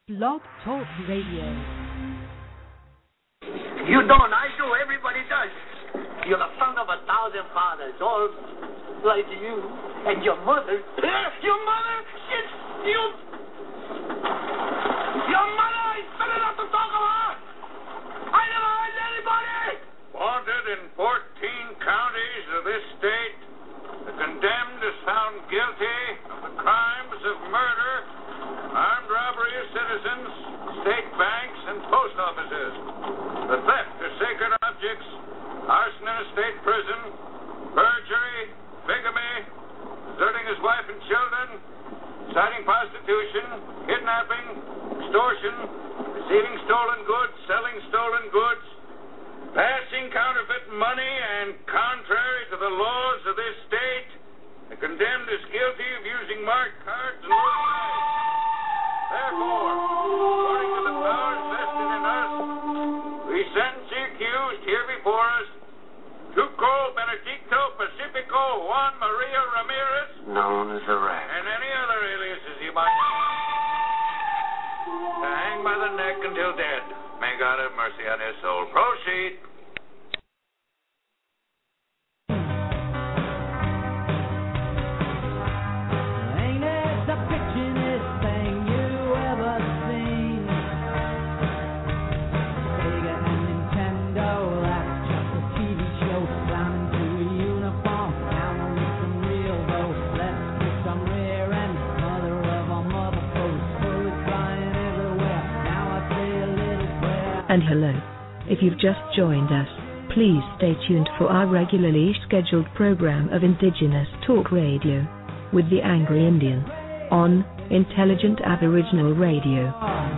Blog Talk Radio. You don't, I do, everybody does. You're the son of 1,000 fathers, all like you. And your mother, your mother, your mother, it's better not to talk of her. I never hurt anybody. Wanted in 14 counties of this state, the condemned is found guilty of the crimes of murder, armed robbery of citizens, state banks, and post offices, the theft of sacred objects, arson in a state prison, perjury, bigamy, deserting his wife and children, inciting prostitution, kidnapping, extortion, receiving stolen goods, selling stolen goods, passing counterfeit money, and contrary to the laws of this state, the condemned is guilty of using marked cards and losing. Therefore, according to the powers vested in us, we sentence the accused here before us, Tuco Benedicto Pacifico Juan Maria Ramirez, Known as the Rat. and any other aliases he might to hang by the neck until dead. May God have mercy on his soul. Proceed. And hello. If you've just joined us, please stay tuned for our regularly scheduled program of Indigenous Talk Radio with the Angry Indian on Intelligent Aboriginal Radio.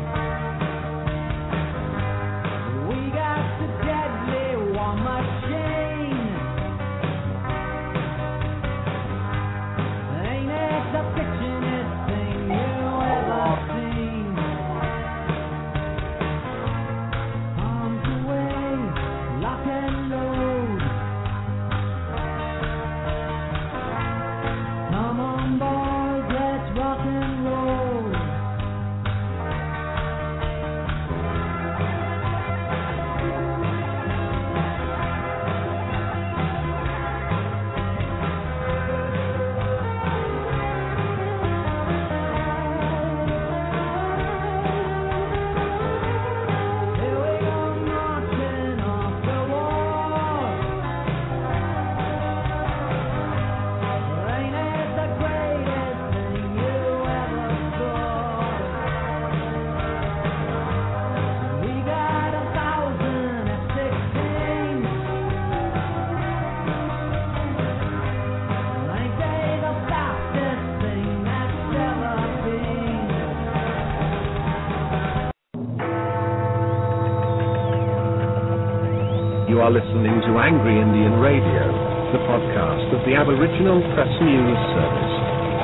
You are listening to Angry Indian Radio, the podcast of the Aboriginal Press News Service.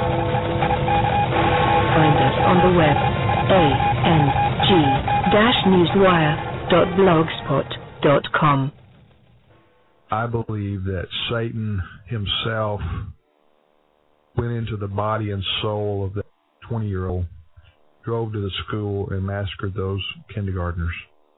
Find us on the web, ang-newswire.blogspot.com. I believe that Satan himself went into the body and soul of that 20-year-old, drove to the school, and massacred those kindergartners.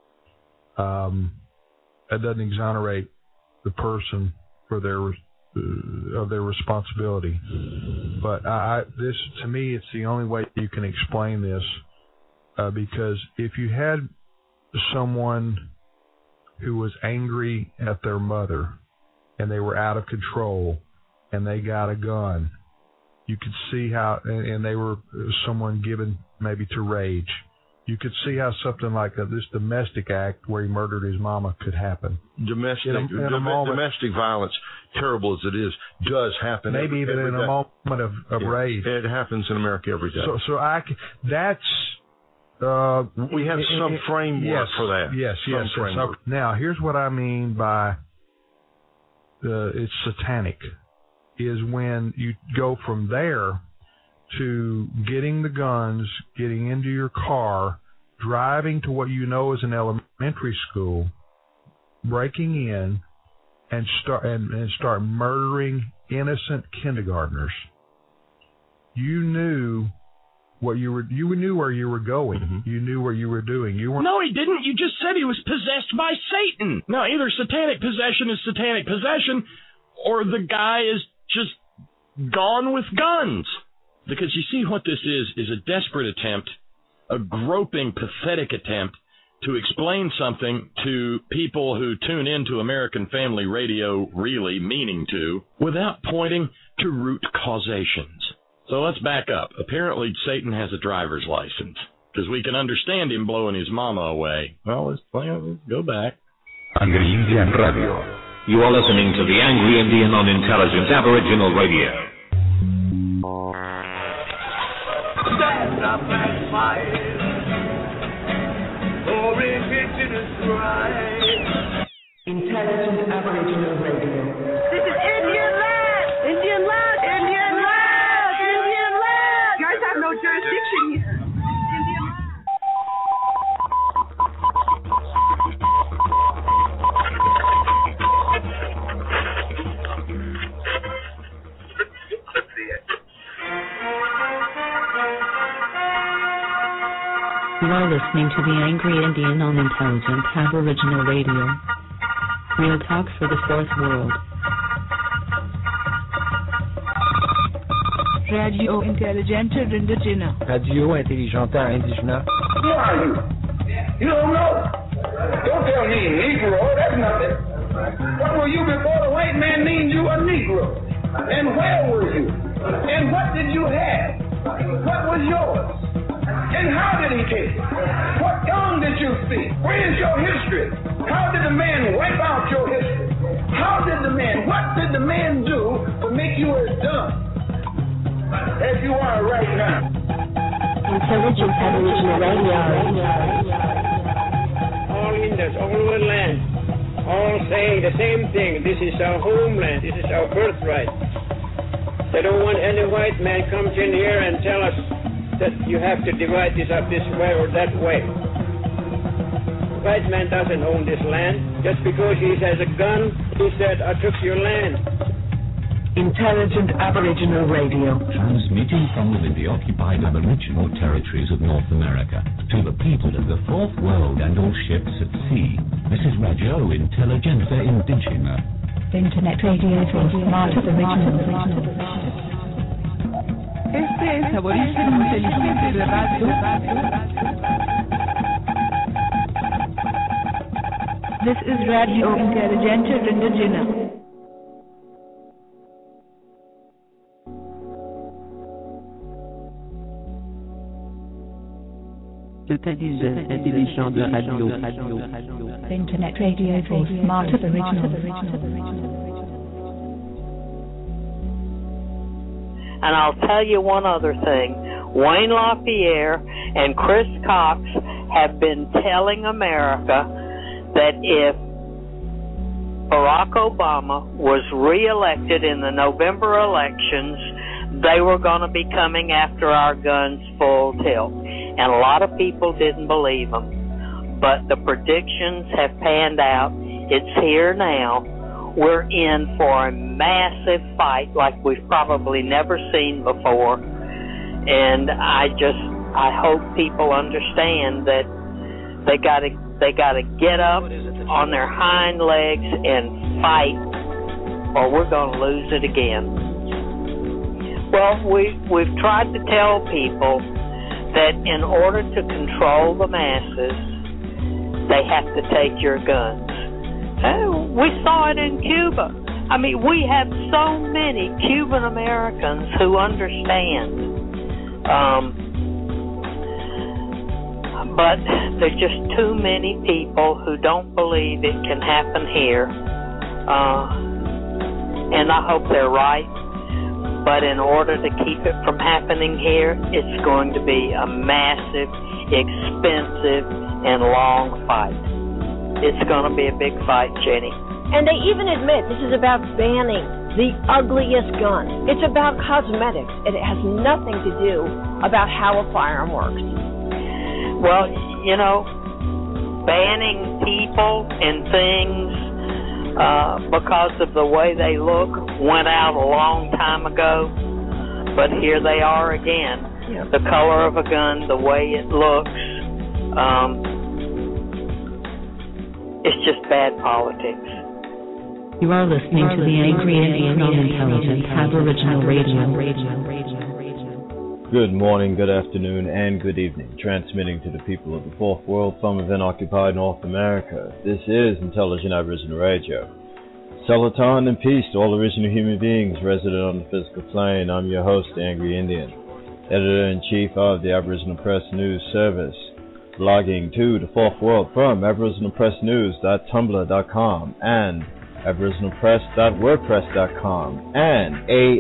That doesn't exonerate the person for their responsibility. But this, to me, it's the only way you can explain this, because if you had someone who was angry at their mother and they were out of control and they got a gun, you could see how, and they were someone given maybe to rage, you could see how something like this domestic act where he murdered his mama could happen. Domestic violence, terrible as it is, does happen. Maybe even in a moment of rage. It happens in America every day. We have some framework for that. Yes. So, now, here's what I mean by it's satanic, is when you go from there to getting the guns, getting into your car, driving to what you know is an elementary school, breaking in, and start murdering innocent kindergartners. You knew what you knew where you were going. Mm-hmm. You knew what you were doing. You weren't. No, he didn't. You just said he was possessed by Satan. Now, either satanic possession is satanic possession, or the guy is just gone with guns. Because you see what this is a desperate attempt, a groping, pathetic attempt to explain something to people who tune into American Family Radio really meaning to, without pointing to root causations. So let's back up. Apparently, Satan has a driver's license, because we can understand him blowing his mama away. Well, let's go back. Angry Indian Radio. You are listening to the Angry Indian on Intelligent Aboriginal Radio. Stand up and fight for indigenous rights. Intelligent Aboriginal Radio. This is Indian land! Indian land! Indian land! Indian land! You guys have no jurisdiction here. Indian land. You are listening to the Angry Indian on Intelligent Aboriginal Radio. Real talk for the fourth world. Radio Intelligente Indigena. Radio Intelligente Indigena. Who are you? You don't know. Don't tell me Negro, that's nothing. What were you before the white man named you a Negro? And where were you? And what did you have? What was yours? And how did he take it? What tongue did you speak? Where is your history? How did the man wipe out your history? What did the man do to make you as dumb as you are right now? Intelligent Aboriginal Radio. All Indians, all over the land, all say the same thing. This is our homeland. This is our birthright. They don't want any white man comes in here and tell us that you have to divide this up this way or that way. The white man doesn't own this land. Just because he has a gun, he said, I took your land. Intelligent Aboriginal Radio. Transmitting from within the occupied Aboriginal territories of North America to the people of the fourth world and all ships at sea. This is Radio Intelligente Indigena. Internet radio for smart Aboriginal. Este es Aborigen Inteligente de Radio. This is Radio Intelligente Indigena. Intelligent de Radio. Internet radio for smart Aboriginal. And I'll tell you one other thing. Wayne LaPierre and Chris Cox have been telling America that if Barack Obama was reelected in the November elections, they were going to be coming after our guns full tilt. And a lot of people didn't believe them. But the predictions have panned out. It's here now. We're in for a massive fight like we've probably never seen before. And I hope people understand that they got to get up on their hind legs and fight, or we're going to lose it again. Well, we've tried to tell people that in order to control the masses, they have to take your guns. We saw it in Cuba. I mean, we have so many Cuban Americans who understand. But there's just too many people who don't believe it can happen here. And I hope they're right. But in order to keep it from happening here, it's going to be a massive, expensive, and long fight. It's going to be a big fight, Jenny. And they even admit this is about banning the ugliest gun. It's about cosmetics, and it has nothing to do about how a firearm works. Well, you know, banning people and things because of the way they look went out a long time ago, but here they are again. the color of a gun, the way it looks. It's just bad politics. You are listening to the Angry Indian Non-Intelligent Aboriginal Radio. Good morning, good afternoon, and good evening. Transmitting to the people of the Fourth World from within occupied North America. This is Intelligent Aboriginal Radio. Salutation and peace to all original human beings resident on the physical plane. I'm your host, Angry Indian, Editor-in-Chief of the Aboriginal Press News Service, blogging to the Fourth World from aboriginalpressnews.tumblr.com and aboriginalpress.wordpress.com and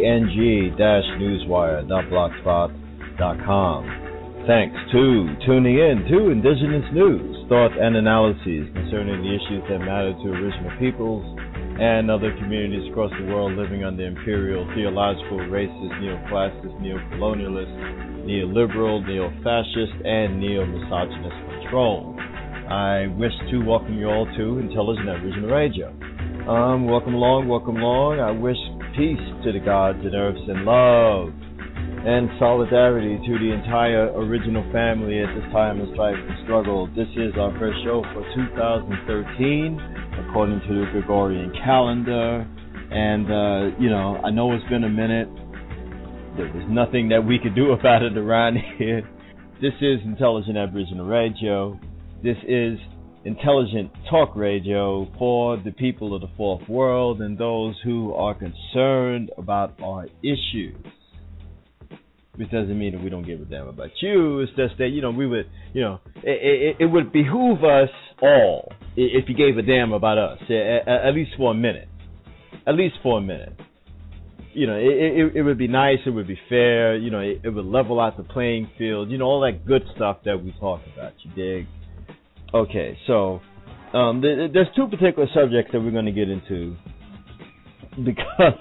ang-newswire.blogspot.com. Thanks to tuning in to Indigenous news, thought and analyses concerning the issues that matter to Aboriginal peoples and other communities across the world living under imperial, theological, racist, neoclassist, neocolonialist, neoliberal, neo-fascist, and neo-misogynist control. I wish to welcome you all to Intelligent Aboriginal Radio. Welcome along. I wish peace to the gods and earths and love and solidarity to the entire original family at this time of strife and struggle. This is our first show for 2013, according to the Gregorian calendar. And, I know it's been a minute. There was nothing that we could do about it around here. This is Intelligent Aboriginal Radio. This is Intelligent Talk Radio for the people of the Fourth World and those who are concerned about our issues. Which doesn't mean that we don't give a damn about you. It's just that, we would, it would behoove us all if you gave a damn about us, at least for a minute. At least for a minute. It would be nice, it would be fair, it would level out the playing field, all that good stuff that we talk about, you dig? Okay, so there's two particular subjects that we're going to get into because,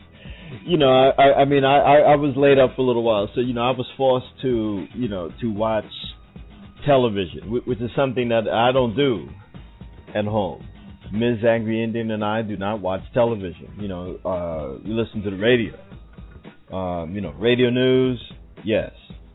I was laid up for a little while, so, I was forced to watch television, which is something that I don't do at home. Ms. Angry Indian and I do not watch television. We listen to the radio. Radio news, yes.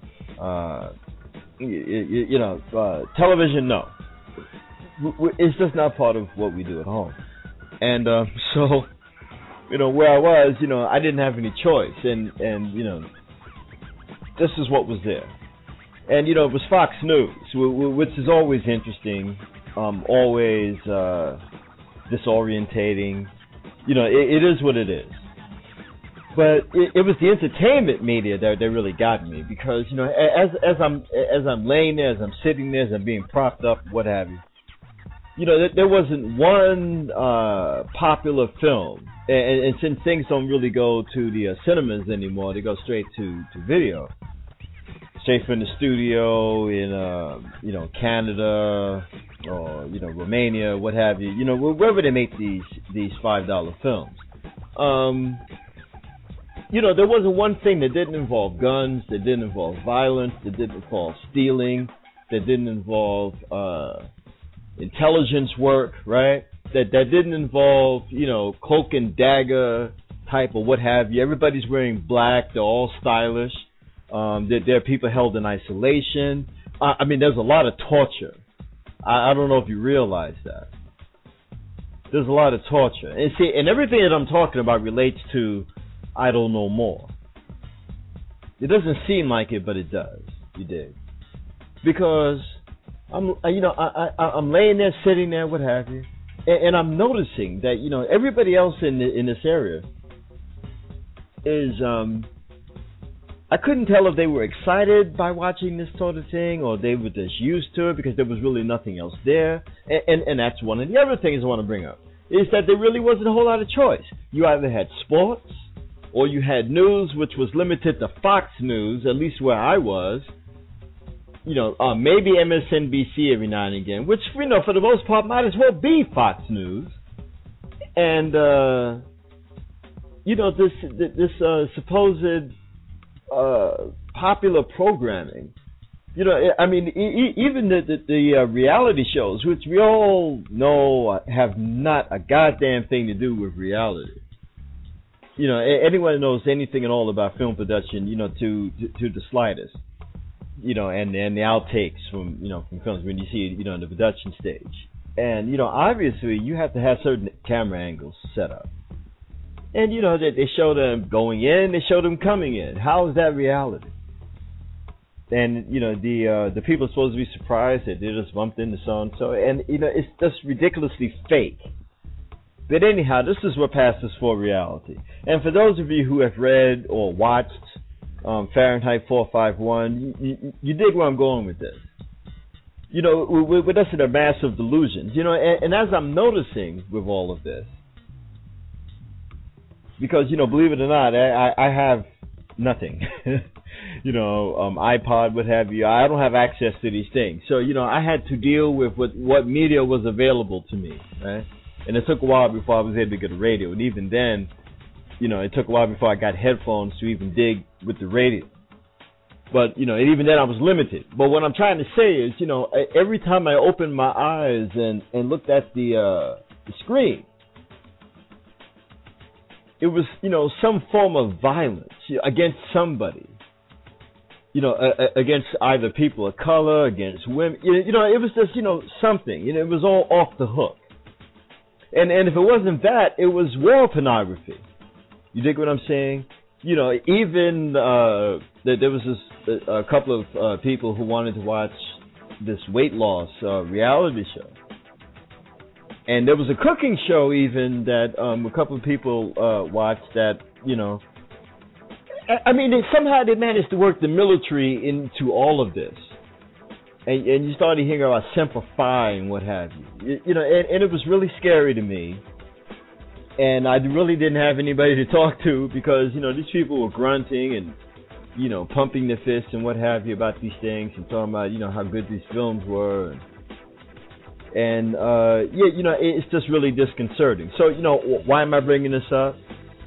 Television, no. It's just not part of what we do at home. And so, where I was, I didn't have any choice. And this is what was there. And, it was Fox News, which is always interesting, always disorientating. It is what it is. But it was the entertainment media that really got me because, as I'm laying there, as I'm sitting there, as I'm being propped up, what have you, there wasn't one popular film. And since things don't really go to the cinemas anymore, they go straight to video. Straight from the studio in, Canada or, Romania, what have you. Wherever they make these $5 films. There wasn't one thing that didn't involve guns, that didn't involve violence, that didn't involve stealing, that didn't involve intelligence work, right? That didn't involve, cloak and dagger type or what have you. Everybody's wearing black. They're all stylish. There are people held in isolation. There's a lot of torture. I don't know if you realize that. There's a lot of torture. And everything that I'm talking about relates to I don't know more. It doesn't seem like it, but it does. You dig? Because I'm laying there, sitting there, what have you, and I'm noticing that everybody else in this area is I couldn't tell if they were excited by watching this sort of thing or they were just used to it because there was really nothing else there. And that's one of the other things I want to bring up is that there really wasn't a whole lot of choice. You either had sports or you had news, which was limited to Fox News, at least where I was. Maybe MSNBC every now and again, which, for the most part might as well be Fox News. And, this supposed popular programming, even the reality shows, which we all know have not a goddamn thing to do with reality. Anyone who knows anything at all about film production, to the slightest, and the outtakes from films when you see it, on the production stage. And, obviously you have to have certain camera angles set up. And, they show them going in, they show them coming in. How is that reality? And, the people are supposed to be surprised that they just bumped into so-and-so. And, it's just ridiculously fake. But anyhow, this is what passes for reality. And for those of you who have read or watched Fahrenheit 451, you dig where I'm going with this. We're just in a massive delusions. And as I'm noticing with all of this, because, believe it or not, I have nothing. iPod, what have you. I don't have access to these things. So, I had to deal with what media was available to me, right? And it took a while before I was able to get a radio. And even then, it took a while before I got headphones to even dig with the radio. But, and even then I was limited. But what I'm trying to say is, every time I opened my eyes and looked at the screen, it was, some form of violence against somebody. Against either people of color, against women. It was just, something. It was all off the hook. And if it wasn't that, it was war pornography. You dig what I'm saying? Even there was a couple of people who wanted to watch this weight loss reality show. And there was a cooking show even that a couple of people watched that, somehow they managed to work the military into all of this. And you started hearing about Semper Fi and what have you. And it was really scary to me. And I really didn't have anybody to talk to because, these people were grunting and, pumping their fists and what have you about these things and talking about, how good these films were. And it's just really disconcerting. So, why am I bringing this up?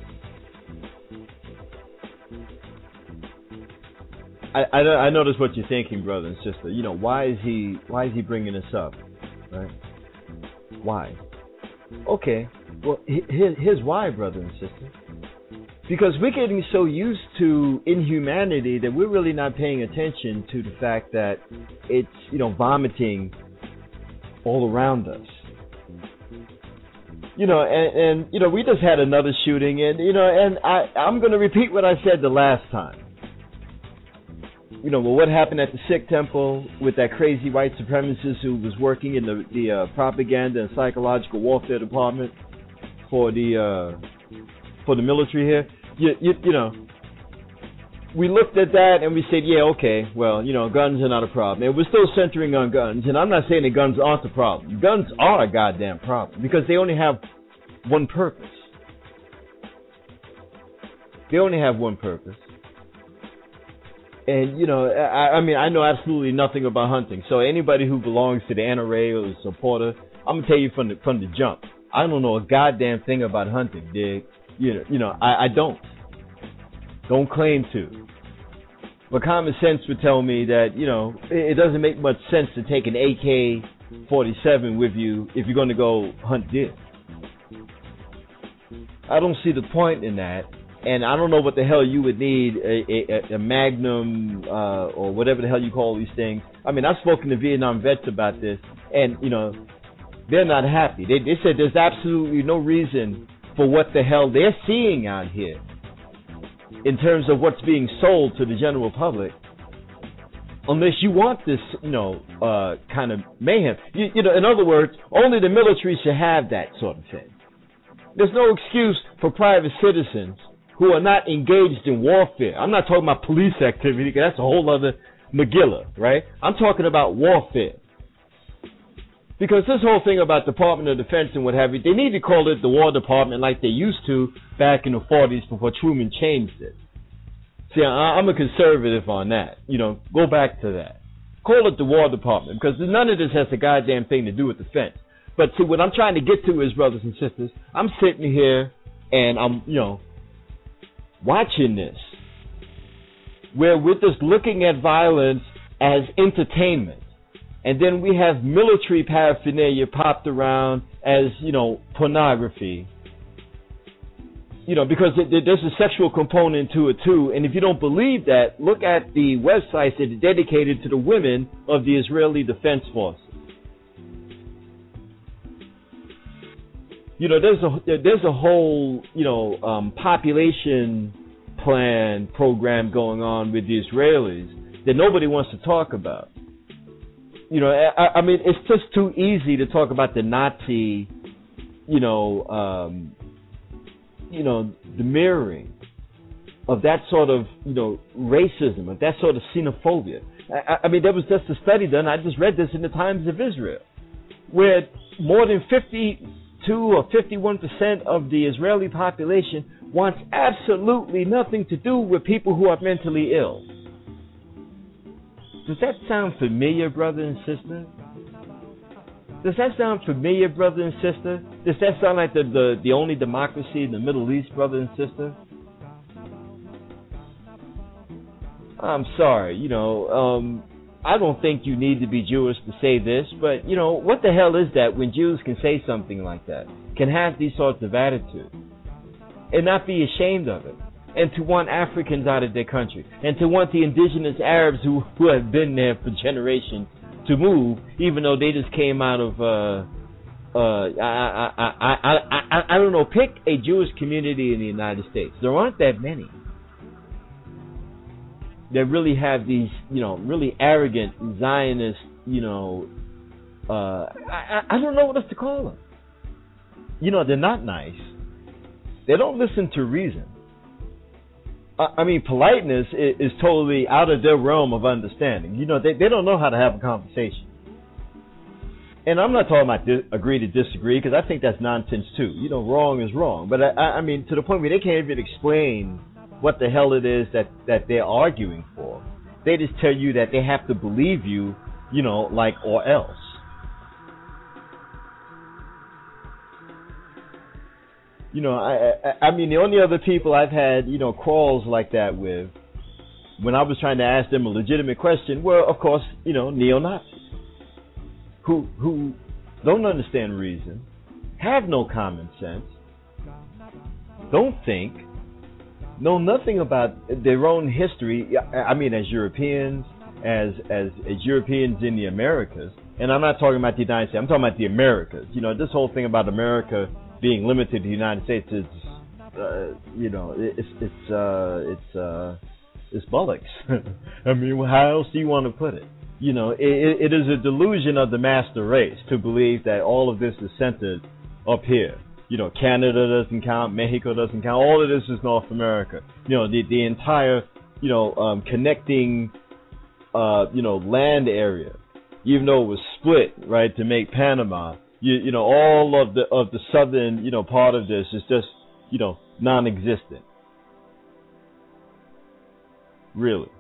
I notice what you're thinking, brother and sister. Why is he bringing this up, right? Why? Okay, well, here's why, brother and sister. Because we're getting so used to inhumanity that we're really not paying attention to the fact that it's, vomiting all around us. And we just had another shooting, and I'm going to repeat what I said the last time. What happened at the Sikh temple with that crazy white supremacist who was working in the propaganda and psychological warfare department for the military here. We looked at that and we said, yeah, okay, well, guns are not a problem. And we're still centering on guns. And I'm not saying that guns aren't a problem. Guns are a goddamn problem because they only have one purpose. They only have one purpose. And, I know absolutely nothing about hunting. So anybody who belongs to the NRA or is a supporter, I'm going to tell you from the jump. I don't know a goddamn thing about hunting, dig? I don't. Don't claim to. But common sense would tell me that, it doesn't make much sense to take an AK-47 with you if you're going to go hunt deer. I don't see the point in that. And I don't know what the hell you would need a Magnum or whatever the hell you call these things. I've spoken to Vietnam vets about this, and, they're not happy. They said there's absolutely no reason for what the hell they're seeing out here in terms of what's being sold to the general public, unless you want this, kind of mayhem. In other words, only the military should have that sort of thing. There's no excuse for private citizens who are not engaged in warfare. I'm not talking about police activity, because that's a whole other Megillah, right? I'm talking about warfare. Because this whole thing about Department of Defense and what have you, they need to call it the War Department like they used to back in the 40s before Truman changed it. See, I'm a conservative on that. Go back to that. Call it the War Department, because none of this has a goddamn thing to do with defense. But see, what I'm trying to get to is, brothers and sisters, I'm sitting here and I'm, watching this, where we're just looking at violence as entertainment. And then we have military paraphernalia popped around as, pornography. because there's a sexual component to it too. And if you don't believe that, look at the websites that are dedicated to the women of the Israeli Defense Forces. There's a whole, population plan program going on with the Israelis that nobody wants to talk about. It's just too easy to talk about the Nazi, the mirroring of that sort of, racism, of that sort of xenophobia. There was just a study done, I just read this in the Times of Israel, where more than 52 or 51% of the Israeli population wants absolutely nothing to do with people who are mentally ill. Does that sound familiar, brother and sister? Does that sound familiar, brother and sister? Does that sound like the only democracy in the Middle East, brother and sister? I'm sorry, I don't think you need to be Jewish to say this, but, what the hell is that when Jews can say something like that, can have these sorts of attitudes, and not be ashamed of it, and to want Africans out of their country, and to want the indigenous Arabs who have been there for generations to move, even though they just came out of, I don't know, pick a Jewish community in the United States. There aren't that many that really have these, really arrogant Zionist, I don't know what else to call them. They're not nice. They don't listen to reason. Politeness is totally out of their realm of understanding. They don't know how to have a conversation. And I'm not talking about agree to disagree, because I think that's nonsense too. Wrong is wrong. But to the point where they can't even explain what the hell it is that they're arguing for. They just tell you that they have to believe you, or else. The only other people I've had, quarrels like that with, when I was trying to ask them a legitimate question, were, of course, neo-Nazis, who don't understand reason, have no common sense, don't think, know nothing about their own history. As Europeans, as Europeans in the Americas, and I'm not talking about the United States, I'm talking about the Americas. This whole thing about America being limited to the United States is, it's bollocks. How else do you want to put it? It is a delusion of the master race to believe that all of this is centered up here. Canada doesn't count, Mexico doesn't count. All of this is North America. The entire, connecting, land area, even though it was split, right, to make Panama. All of the southern, part of this is just, non-existent. Really.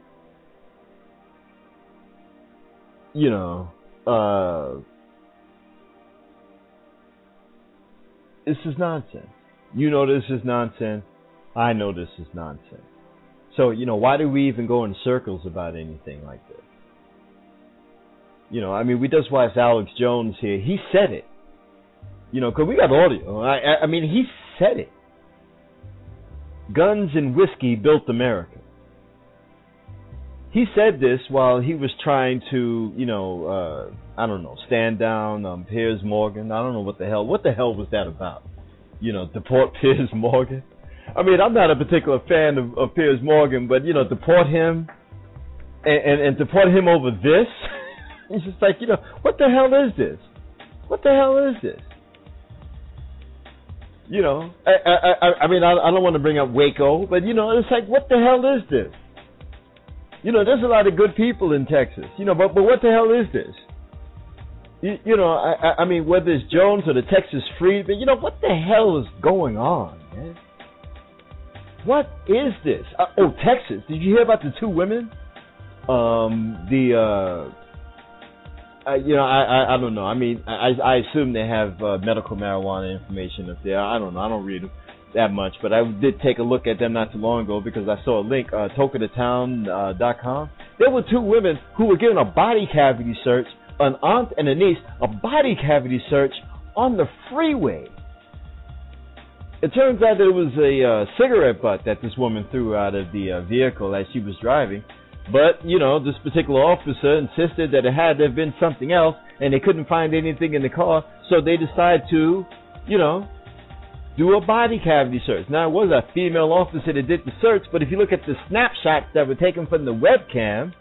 This is nonsense. This is nonsense. I know this is nonsense. So, why do we even go in circles about anything like this? We just watched Alex Jones here. He said it. Because we got audio. He said it. Guns and whiskey built America. He said this while he was trying to, stand down Piers Morgan. I don't know what the hell was that about? Deport Piers Morgan. I'm not a particular fan of Piers Morgan, but, deport him and deport him over this? It's just like, what the hell is this? What the hell is this? I don't want to bring up Waco, but, it's like, what the hell is this? There's a lot of good people in Texas, but what the hell is this? Whether it's Jones or the Texas Freedmen, what the hell is going on, man? What is this? Texas. Did you hear about the two women? I don't know. I assume they have medical marijuana information up there. I don't know. I don't read them that much, but I did take a look at them not too long ago because I saw a link, tokatown.com. There were two women who were given a body cavity search, an aunt and a niece, a body cavity search on the freeway. It turns out that it was a cigarette butt that this woman threw out of the vehicle as she was driving. But, this particular officer insisted that it had to have been something else, and they couldn't find anything in the car, so they decided to, do a body cavity search. Now, it was a female officer that did the search, but if you look at the snapshots that were taken from the webcam,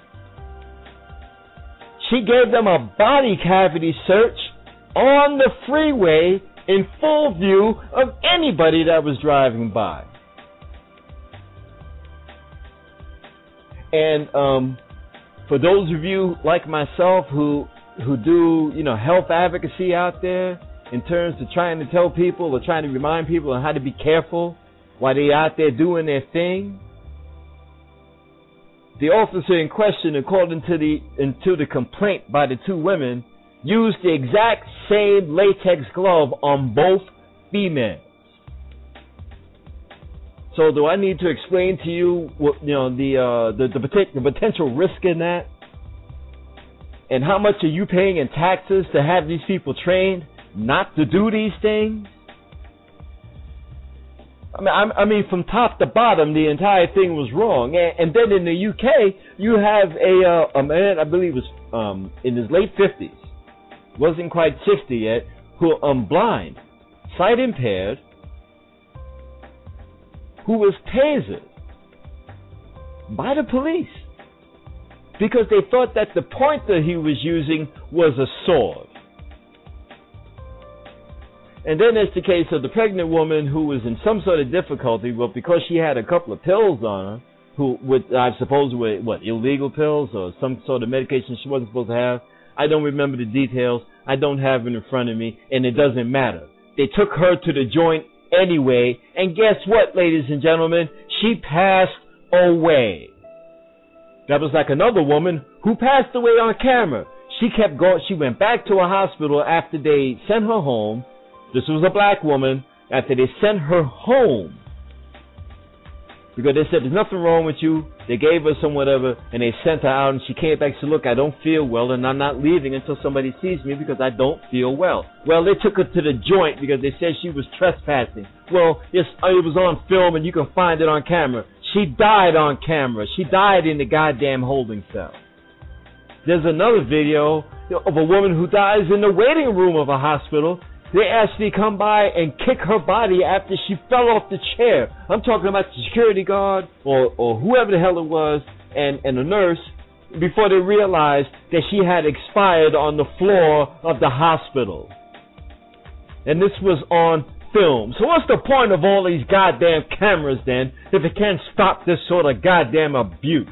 she gave them a body cavity search on the freeway in full view of anybody that was driving by. And for those of you like myself who do, health advocacy out there in terms of trying to tell people or trying to remind people on how to be careful while they're out there doing their thing, the officer in question, according to the complaint by the two women, used the exact same latex glove on both females. So do I need to explain to you what, the potential risk in that? And how much are you paying in taxes to have these people trained not to do these things? I mean, from top to bottom, the entire thing was wrong. And then in the UK, you have a man, I believe was in his late 50s, wasn't quite 60 yet, who blind, sight impaired, who was tasered by the police because they thought that the pointer he was using was a sword. And then there's the case of the pregnant woman who was in some sort of difficulty, but because she had a couple of pills on her, I suppose were illegal pills or some sort of medication she wasn't supposed to have. I don't remember the details. I don't have it in front of me, and it doesn't matter. They took her to the joint anyway, and guess what, ladies and gentlemen? She passed away. That was like another woman who passed away on camera. She kept going. She went back to a hospital after they sent her home. This was a black woman. After they sent her home, because they said there's nothing wrong with you, they gave her some whatever, and they sent her out, and she came back and said, look, I don't feel well, and I'm not leaving until somebody sees me because I don't feel well. Well, they took her to the joint because they said she was trespassing. Well, it was on film, and you can find it on camera. She died on camera. She died in the goddamn holding cell. There's another video of a woman who dies in the waiting room of a hospital. They actually come by and kick her body after she fell off the chair. I'm talking about the security guard or whoever the hell it was and the nurse before they realized that she had expired on the floor of the hospital. And this was on film. So what's the point of all these goddamn cameras then if it can't stop this sort of goddamn abuse?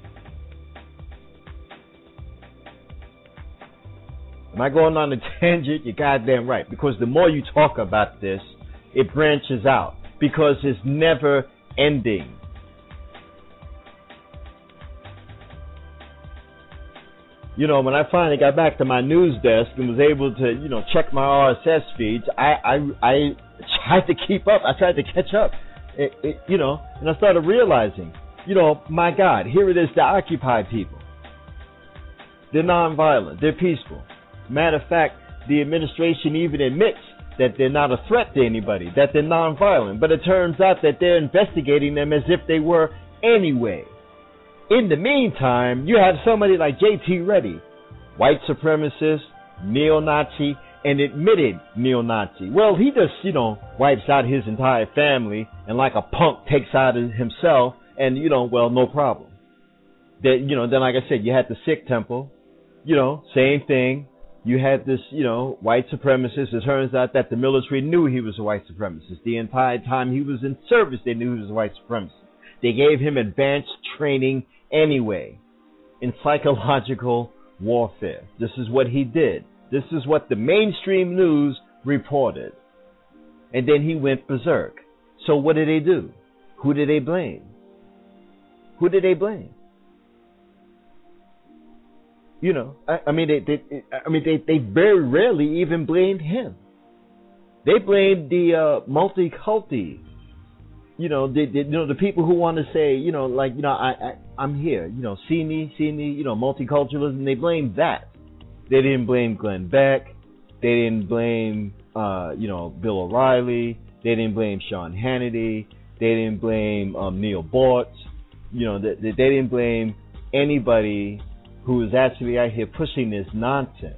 Am I going on a tangent? You're goddamn right. Because the more you talk about this, it branches out. Because it's never ending. When I finally got back to my news desk and was able to, check my RSS feeds, I tried to keep up. I tried to catch up. And I started realizing, my God, here it is, the Occupy people. They're nonviolent. They're peaceful. Matter of fact, the administration even admits that they're not a threat to anybody, that they're nonviolent. But it turns out that they're investigating them as if they were anyway. In the meantime, you have somebody like J.T. Reddy, white supremacist, neo-Nazi, and admitted neo-Nazi. Well, he just, wipes out his entire family and like a punk takes out himself and, no problem. Then, like I said, you had the Sikh temple, same thing. You had this, white supremacist. It turns out that the military knew he was a white supremacist. The entire time he was in service, they knew he was a white supremacist. They gave him advanced training anyway in psychological warfare. This is what he did. This is what the mainstream news reported. And then he went berserk. So what did they do? Who did they blame? Who did they blame? They very rarely even blamed him. They blamed the multi-culti. The people who want to say, I'm here. See me. Multiculturalism. They blamed that. They didn't blame Glenn Beck. They didn't blame, Bill O'Reilly. They didn't blame Sean Hannity. They didn't blame Neil Bortz. You know, they didn't blame anybody who is actually out here pushing this nonsense.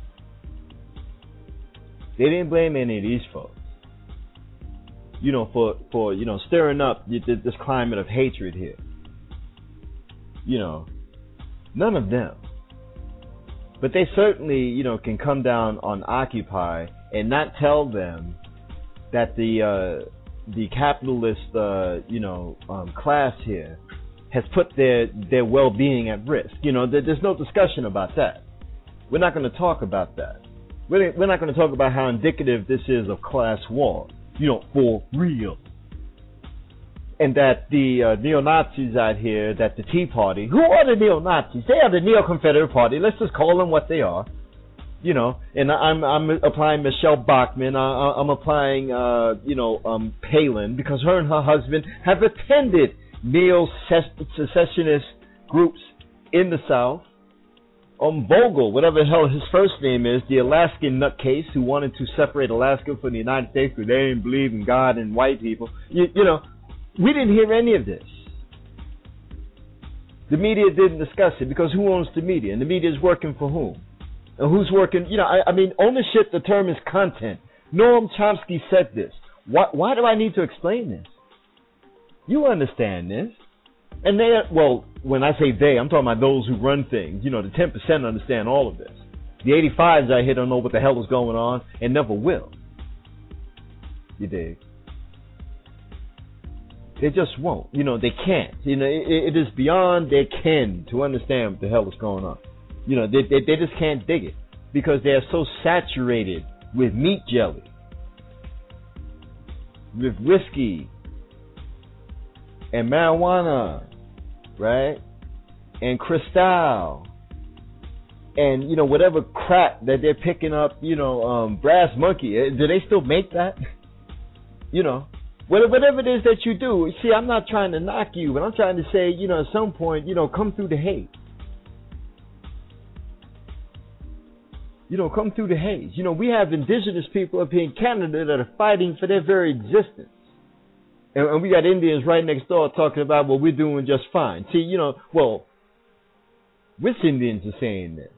They didn't blame any of these folks. You know, for you know, stirring up this climate of hatred here. You know, none of them. But they certainly, you know, can come down on Occupy and not tell them that the capitalist, class here has put their well-being at risk. You know, there's no discussion about that. We're not going to talk about that. We're not going to talk about how indicative this is of class war. You know, for real. And that the neo-Nazis out here, that the Tea Party, who are the neo-Nazis? They are the Neo-Confederate Party. Let's just call them what they are. You know, and I'm applying Michelle Bachmann. I'm applying, Palin, because her and her husband have attended neo-secessionist groups in the South. Vogel, whatever the hell his first name is, the Alaskan nutcase who wanted to separate Alaska from the United States because they didn't believe in God and white people. You know, we didn't hear any of this. The media didn't discuss it because who owns the media? And the media is working for whom? And who's working? You know, I mean, ownership determines content. Noam Chomsky said this. Why do I need to explain this? You understand this. And they, well, when I say they, I'm talking about those who run things. You know, the 10% understand all of this. The 85s out here don't know what the hell is going on and never will. You dig? They just won't. You know, they can't. You know, it is beyond their ken to understand what the hell is going on. You know, they just can't dig it because they are so saturated with meat jelly, with whiskey and marijuana, right? And Cristal, and you know, whatever crap that they're picking up. You know, Brass Monkey. Do they still make that? You know, whatever it is that you do. See, I'm not trying to knock you, but I'm trying to say, you know, at some point, you know, come through the hate. You know, come through the haze. You know, we have indigenous people up here in Canada that are fighting for their very existence. And we got Indians right next door talking about, well, we're doing just fine. See, you know, well, which Indians are saying this?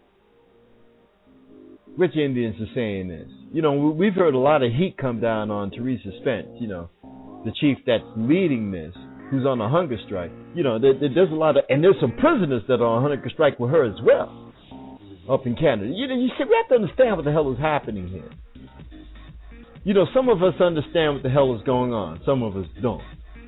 Which Indians are saying this? You know, we've heard a lot of heat come down on Teresa Spence, you know, the chief that's leading this, who's on a hunger strike. You know, there's a lot of, and there's some prisoners that are on hunger strike with her as well. Up in Canada. You know, you see, we have to understand what the hell is happening here. You know, some of us understand what the hell is going on. Some of us don't.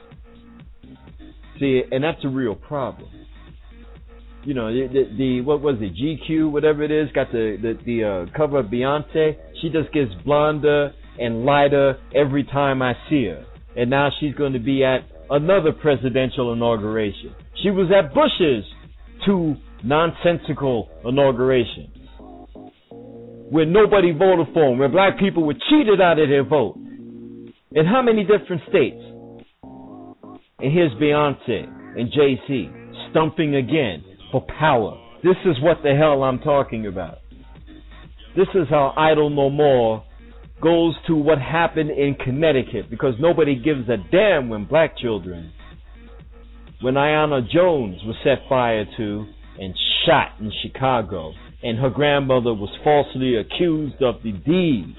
See, and that's a real problem. You know, the what was it, GQ, whatever it is, got the cover of Beyonce. She just gets blonder and lighter every time I see her. And now she's going to be at another presidential inauguration. She was at Bush's 2 nonsensical inaugurations where nobody voted for them, where black people were cheated out of their vote. In how many different states? And here's Beyonce and Jay-Z stumping again for power. This is what the hell I'm talking about. This is how Idle No More goes to what happened in Connecticut, because nobody gives a damn when black children, when Ayanna Jones was set fire to and shot in Chicago, and her grandmother was falsely accused of the deed.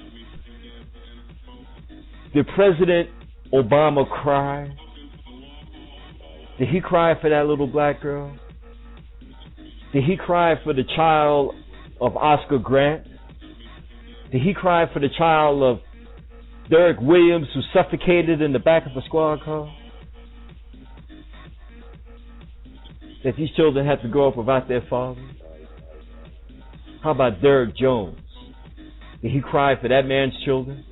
Did President Obama cry? Did he cry for that little black girl? Did he cry for the child of Oscar Grant? Did he cry for the child of Derek Williams who suffocated in the back of a squad car? That these children have to grow up without their father? How about Derek Jones? Did he cry for that man's children?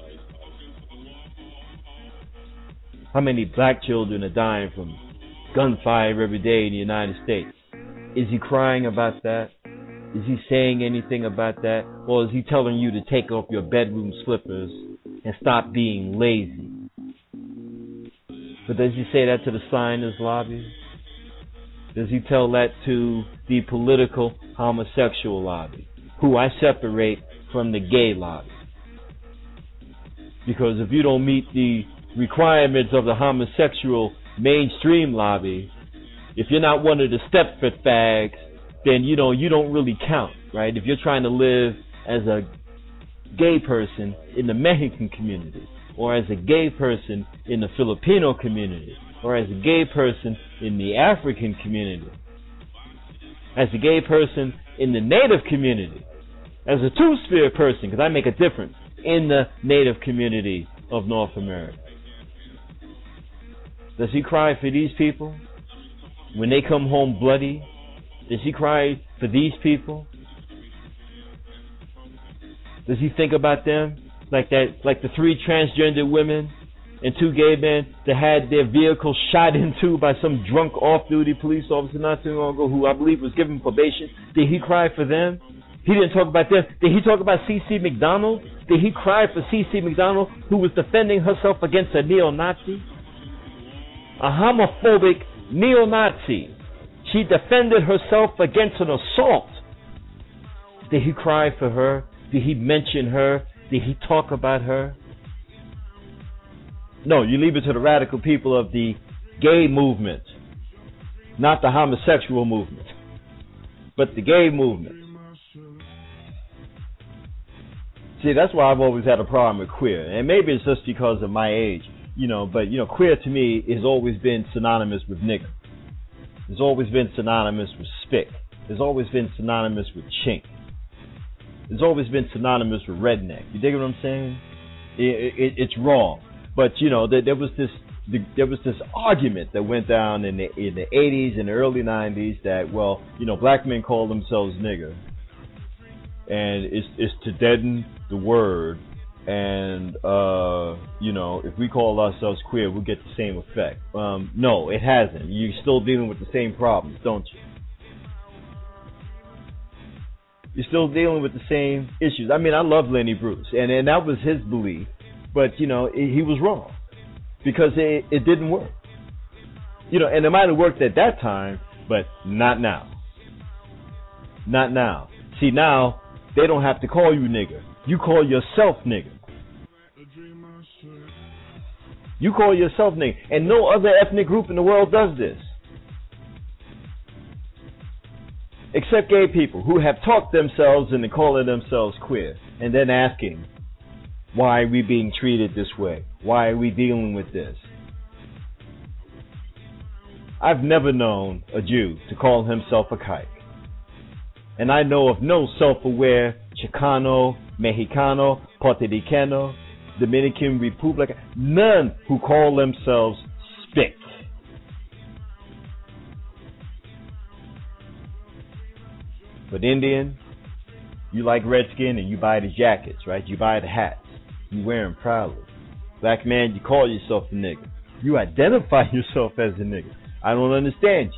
How many black children are dying from gunfire every day in the United States? Is he crying about that? Is he saying anything about that? Or is he telling you to take off your bedroom slippers and stop being lazy? But does he say that to the Zionist lobby? Does he tell that to the political homosexual lobby, who I separate from the gay lobby? Because if you don't meet the requirements of the homosexual mainstream lobby, if you're not one of the Stepford fags, then you don't really count, right? If you're trying to live as a gay person in the Mexican community, or as a gay person in the Filipino community, or as a gay person in the African community, as a gay person in the Native community, as a two-spirit person, because I make a difference in the Native community of North America. Does he cry for these people when they come home bloody? Does he cry for these people? Does he think about them like the 3 transgender women and 2 gay men that had their vehicles shot into by some drunk off-duty police officer not too long ago, who I believe was given probation? Did he cry for them? He didn't talk about them. Did he talk about C.C. McDonald? Did he cry for C.C. McDonald, who was defending herself against a neo-Nazi? A homophobic neo-Nazi. She defended herself against an assault. Did he cry for her? Did he mention her? Did he talk about her? No, you leave it to the radical people of the gay movement, not the homosexual movement, but the gay movement. See, that's why I've always had a problem with queer, and maybe it's just because of my age, but queer to me has always been synonymous with nigger. It's always been synonymous with spick. It's always been synonymous with chink. It's always been synonymous with redneck. You dig what I'm saying? It's wrong. But there was this argument that went down in the 80s and the early 90s that black men call themselves nigger, and it's to deaden the word, and if we call ourselves queer, we'll get the same effect. No, it hasn't. You're still dealing with the same problems, don't you? You're still dealing with the same issues. I mean, I love Lenny Bruce, and that was his belief, but he was wrong because it didn't work. And it might have worked at that time, but not now. Not now. See, now they don't have to call you nigger. You call yourself nigger. You call yourself nigger, and no other ethnic group in the world does this. Except gay people who have talked themselves into calling themselves queer and then asking, why are we being treated this way? Why are we dealing with this? I've never known a Jew to call himself a kike. And I know of no self-aware Chicano, Mexicano, Puerto Ricano, Dominican Republic, none who call themselves spick. But Indian, you like redskin and you buy the jackets, right? You buy the hats. You wear them proudly. Black man, you call yourself a nigger. You identify yourself as a nigger. I don't understand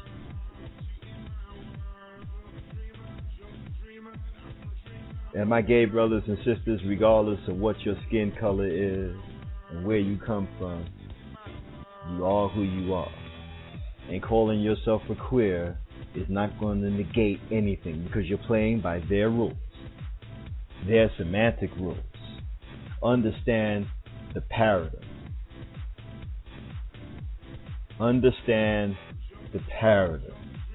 you. And my gay brothers and sisters, regardless of what your skin color is and where you come from, you are who you are. And calling yourself a queer is not going to negate anything because you're playing by their rules, their semantic rules. Understand the paradigm. Understand the paradigm.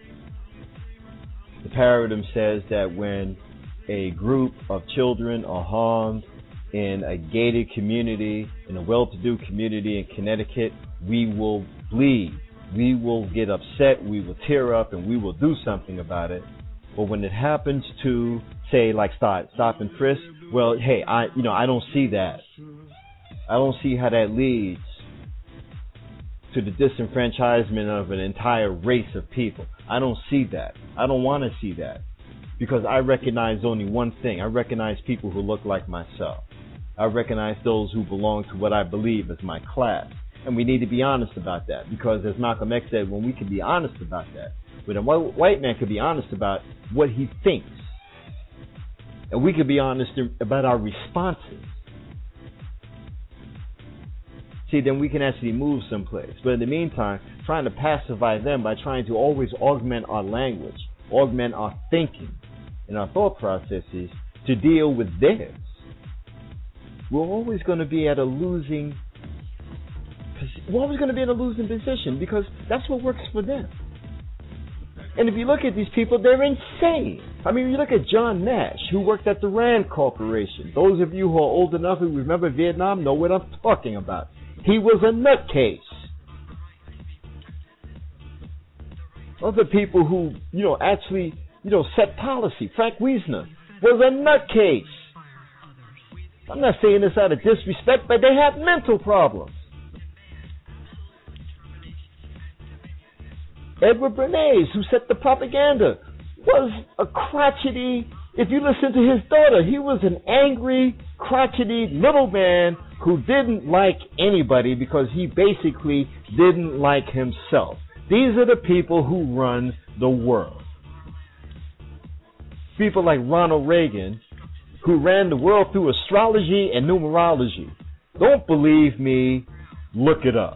The paradigm says that when a group of children are harmed in a gated community, in a well-to-do community in Connecticut, we will bleed. We will get upset, we will tear up, and we will do something about it. But when it happens to, say, like stop and frisk, well, hey, I don't see that. I don't see how that leads to the disenfranchisement of an entire race of people. I don't see that. I don't want to see that because I recognize only one thing. I recognize people who look like myself. I recognize those who belong to what I believe is my class. And we need to be honest about that because, as Malcolm X said, when we can be honest about that, when a white man could be honest about what he thinks, and we could be honest about our responses, see, then we can actually move someplace. But in the meantime, trying to pacify them by trying to always augment our language, augment our thinking and our thought processes to deal with theirs, we're always going to be at a losing. We're always going to be in a losing position because that's what works for them. And if you look at these people, they're insane. I mean, you look at John Nash, who worked at the Rand Corporation. Those of you who are old enough who remember Vietnam know what I'm talking about. He was a nutcase. Other people who, actually, set policy. Frank Wiesner was a nutcase. I'm not saying this out of disrespect, but they have mental problems. Edward Bernays, who set the propaganda, was a crotchety. If you listen to his daughter, he was an angry, crotchety little man who didn't like anybody because he basically didn't like himself. These are the people who run the world. People like Ronald Reagan, who ran the world through astrology and numerology. Don't believe me? Look it up.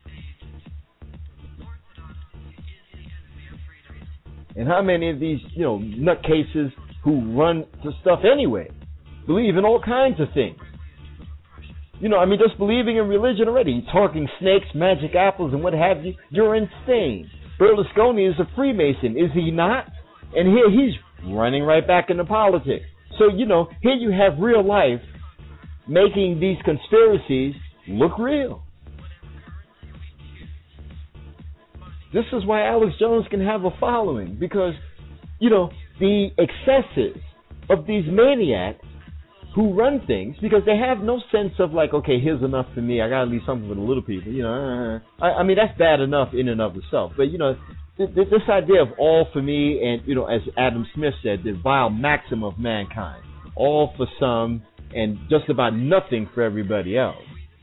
And how many of these, nutcases who run the stuff anyway believe in all kinds of things? Just believing in religion already, talking snakes, magic apples, and what have you, you're insane. Berlusconi is a Freemason, is he not? And here he's running right back into politics. So, here you have real life making these conspiracies look real. This is why Alex Jones can have a following, because, the excesses of these maniacs who run things, because they have no sense of like, okay, here's enough for me, I got to leave something for the little people. I mean, that's bad enough in and of itself. But, this idea of all for me and, as Adam Smith said, the vile maxim of mankind, all for some and just about nothing for everybody else,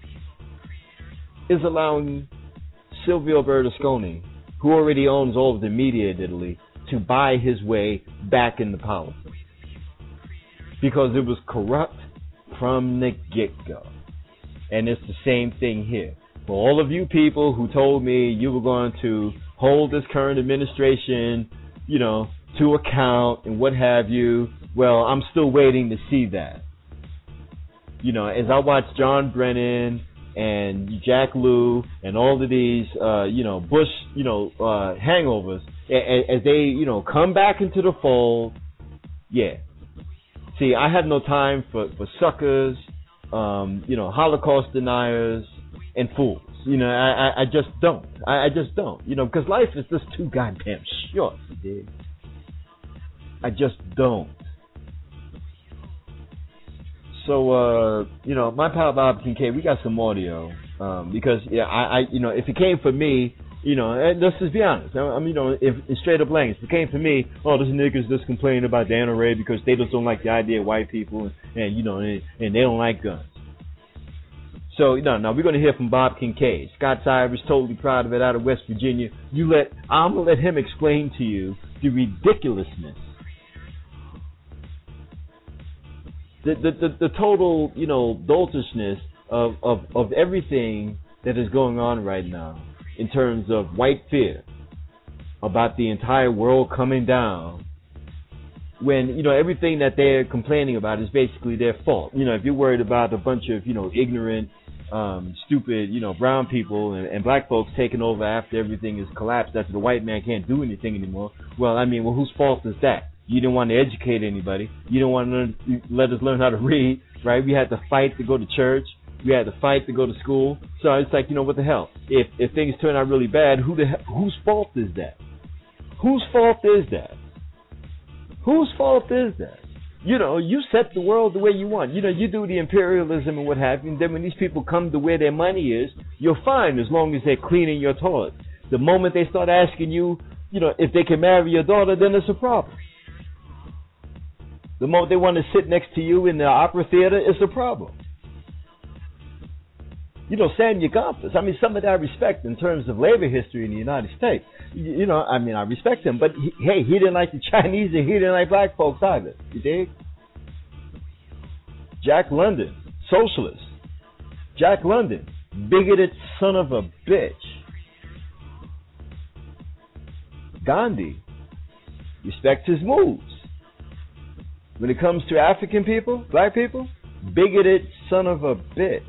is allowing Silvio Berlusconi, who already owns all of the media in Italy, to buy his way back into politics. Because it was corrupt from the get-go. And it's the same thing here. For all of you people who told me you were going to hold this current administration, to account and what have you, well, I'm still waiting to see that. As I watch John Brennan and Jack Lew and all of these, Bush, hangovers, as they, come back into the fold, yeah. See, I have no time for suckers, Holocaust deniers, and fools. I just don't. I just don't. Because life is just too goddamn short, you dig? I just don't. So, my pal Bob Kincaid, we got some audio, because, if it came for me, let's just be honest. If straight up language, if it came for me, this niggas just complaining about Dana Ray because they just don't like the idea of white people and they don't like guns. So, no, we're going to hear from Bob Kincaid. Scott's Irish, totally proud of it, out of West Virginia. I'm going to let him explain to you the ridiculousness. The total, doltishness of everything that is going on right now in terms of white fear about the entire world coming down, when, everything that they're complaining about is basically their fault. If you're worried about a bunch of, ignorant, stupid, brown people and black folks taking over after everything is collapsed, after the white man can't do anything anymore, well, whose fault is that? You didn't want to educate anybody. You didn't want to let us learn how to read, right? We had to fight to go to church. We had to fight to go to school. So it's like, what the hell? If things turn out really bad, whose fault is that? Whose fault is that? Whose fault is that? You set the world the way you want. You do the imperialism and what have you. And then when these people come to where their money is, you're fine as long as they're cleaning your toilet. The moment they start asking you, if they can marry your daughter, then it's a problem. The moment they want to sit next to you in the opera theater, it's a problem. Samuel Gompers, some of that I respect in terms of labor history in the United States. I respect him, but he didn't like the Chinese and he didn't like black folks either. You dig? Jack London, socialist. Jack London, bigoted son of a bitch. Gandhi, respect his moves. When it comes to African people, black people, bigoted son of a bitch.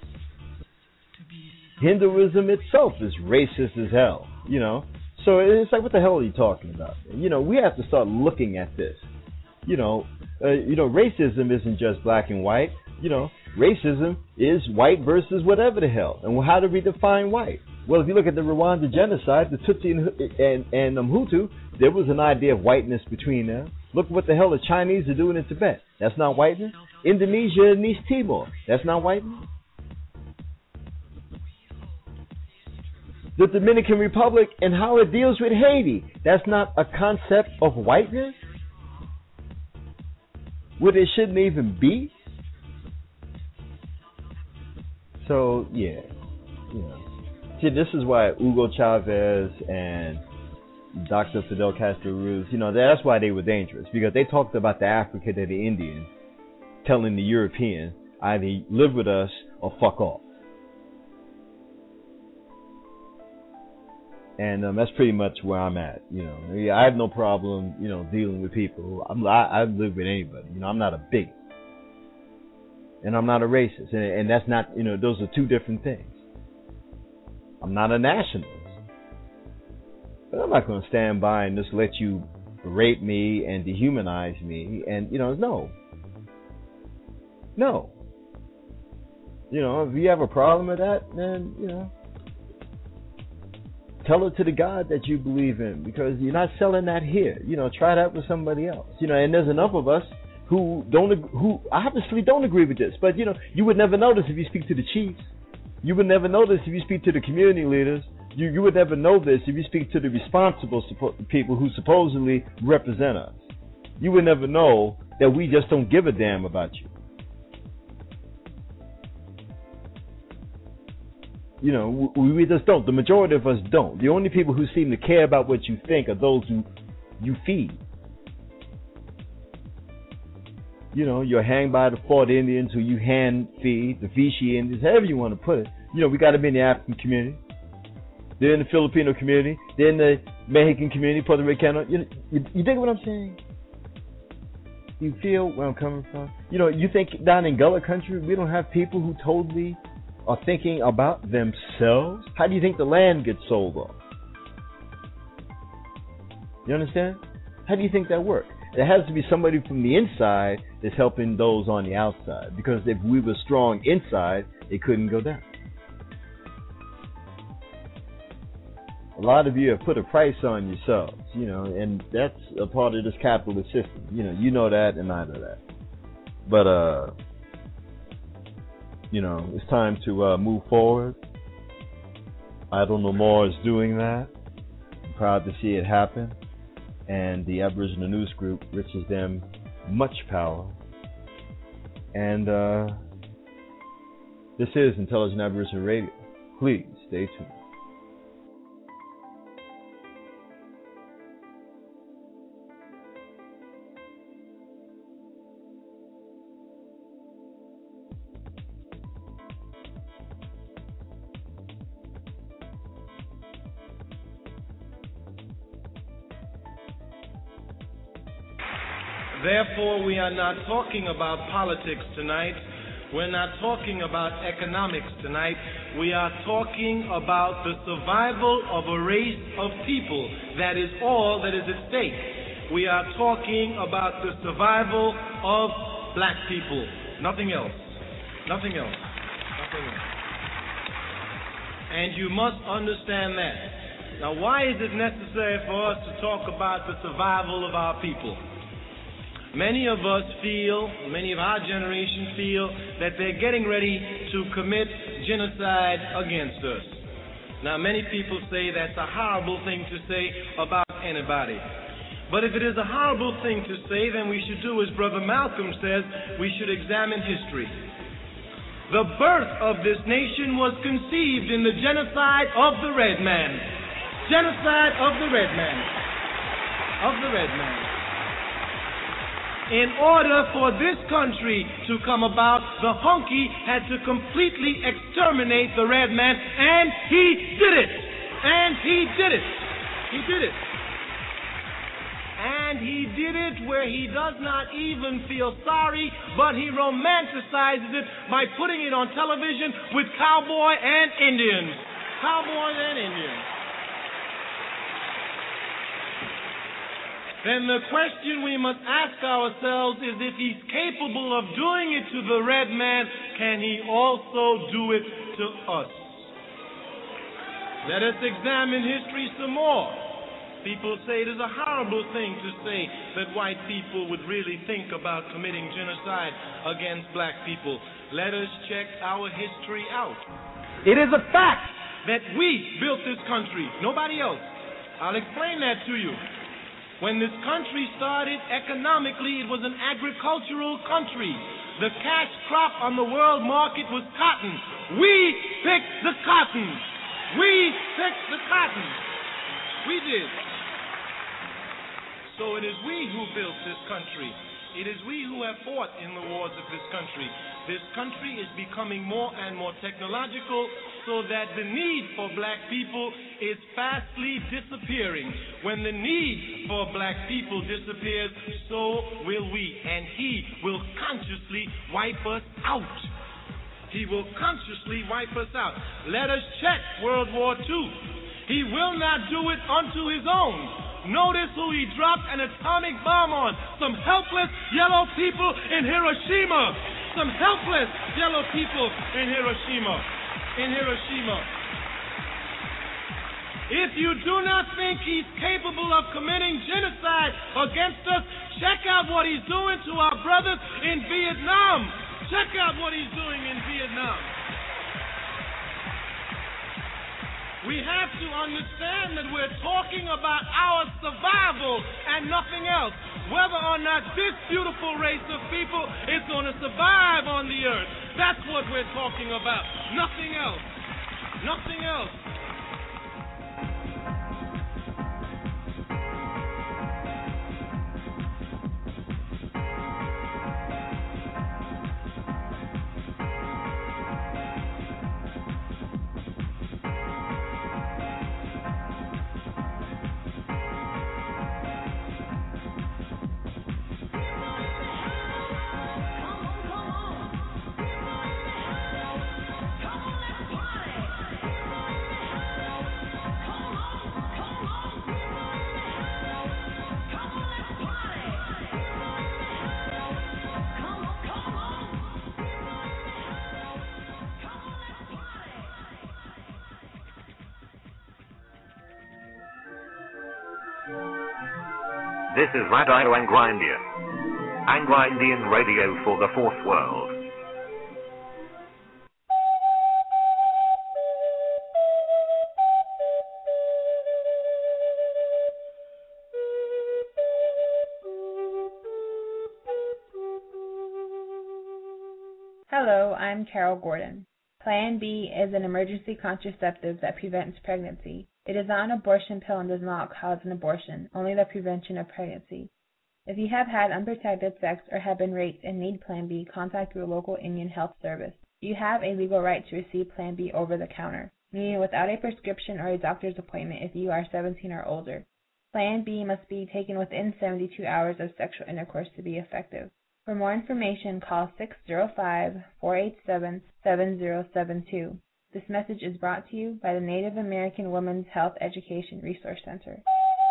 Hinduism itself is racist as hell, you know. So it's like, what the hell are you talking about? You know, we have to start looking at this. Racism isn't just black and white. You know, racism is white versus whatever the hell. And how do we define white? Well, if you look at the Rwanda genocide, the Tutsi and Hutu, there was an idea of whiteness between them. Look what the hell the Chinese are doing in Tibet. That's not whiteness. Indonesia and East Timor. That's not whiteness. The Dominican Republic and how it deals with Haiti. That's not a concept of whiteness? What it shouldn't even be? So, yeah. You know. See, this is why Hugo Chavez and Dr. Fidel Castro Ruz, you know, that's why they were dangerous. Because they talked about the African and the Indian telling the European either live with us or fuck off. And that's pretty much where I'm at. You know, I have no problem, you know, dealing with people. I live with anybody. You know, I'm not a bigot, and I'm not a racist, and that's not, you know, those are two different things. I'm not a nationalist, but I'm not going to stand by and just let you rape me and dehumanize me. And you know, no. You know, if you have a problem with that, then you know. Tell it to the God that you believe in, because you're not selling that here. You know, try that with somebody else. You know, and there's enough of us who obviously don't agree with this. But you know, you would never know this if you speak to the chiefs. You would never know this if you speak to the community leaders. You would never know this if you speak to the responsible people who supposedly represent us. You would never know that we just don't give a damn about you. You know, we just don't. The majority of us don't. The only people who seem to care about what you think are those who you feed. You know, you're hanged by the Fort Indians who you hand feed, the Vichy Indians, however you want to put it. You know, we got them in the African community. They're in the Filipino community. They're in the Mexican community, Puerto Rican. You dig what I'm saying? You feel where I'm coming from? You know, you think down in Gullah country we don't have people who totally are thinking about themselves? How do you think the land gets sold off? You understand? How do you think that works? There has to be somebody from the inside that's helping those on the outside. Because if we were strong inside, it couldn't go down. A lot of you have put a price on yourselves, you know, and that's a part of this capitalist system. You know that, and I know that. But, you know, it's time to move forward. Idle No More is doing that. I'm proud to see it happen. And the Aboriginal News Group wishes them much power. And this is Intelligent Aboriginal Radio. Please stay tuned. Therefore, we are not talking about politics tonight. We're not talking about economics tonight. We are talking about the survival of a race of people. That is all that is at stake. We are talking about the survival of black people. Nothing else. Nothing else. Nothing else. And you must understand that. Now, why is it necessary for us to talk about the survival of our people? Many of us feel, many of our generation feel, that they're getting ready to commit genocide against us. Now, many people say that's a horrible thing to say about anybody. But if it is a horrible thing to say, then we should do as Brother Malcolm says, we should examine history. The birth of this nation was conceived in the genocide of the red man. Genocide of the red man. Of the red man. In order for this country to come about, the honky had to completely exterminate the red man, and he did it. And he did it. He did it. And he did it where he does not even feel sorry, but he romanticizes it by putting it on television with cowboy and Indians. Cowboys and Indians. Then the question we must ask ourselves is, if he's capable of doing it to the red man, can he also do it to us? Let us examine history some more. People say it is a horrible thing to say that white people would really think about committing genocide against black people. Let us check our history out. It is a fact that we built this country, nobody else. I'll explain that to you. When this country started, economically, it was an agricultural country. The cash crop on the world market was cotton. We picked the cotton. We picked the cotton. We did. So it is we who built this country. It is we who have fought in the wars of this country. This country is becoming more and more technological, so that the need for black people is fastly disappearing. When the need for black people disappears, so will we. And he will consciously wipe us out. He will consciously wipe us out. Let us check World War II. He will not do it unto his own. Notice who he dropped an atomic bomb on. Some helpless yellow people in Hiroshima. Some helpless yellow people in Hiroshima. If you do not think he's capable of committing genocide against us, check out what he's doing to our brothers in Vietnam. Check out what he's doing in Vietnam. We have to understand that we're talking about our survival and nothing else. Whether or not this beautiful race of people is going to survive on the earth. That's what we're talking about. Nothing else. Nothing else. This is Radio Anglo-Indian. Anglo-Indian radio for the Fourth World. Hello, I'm Carol Gordon. Plan B is an emergency contraceptive that prevents pregnancy. It is not an abortion pill and does not cause an abortion, only the prevention of pregnancy. If you have had unprotected sex or have been raped and need Plan B, contact your local Indian Health Service. You have a legal right to receive Plan B over the counter, meaning without a prescription or a doctor's appointment if you are 17 or older. Plan B must be taken within 72 hours of sexual intercourse to be effective. For more information, call 605-487-7072. This message is brought to you by the Native American Women's Health Education Resource Center.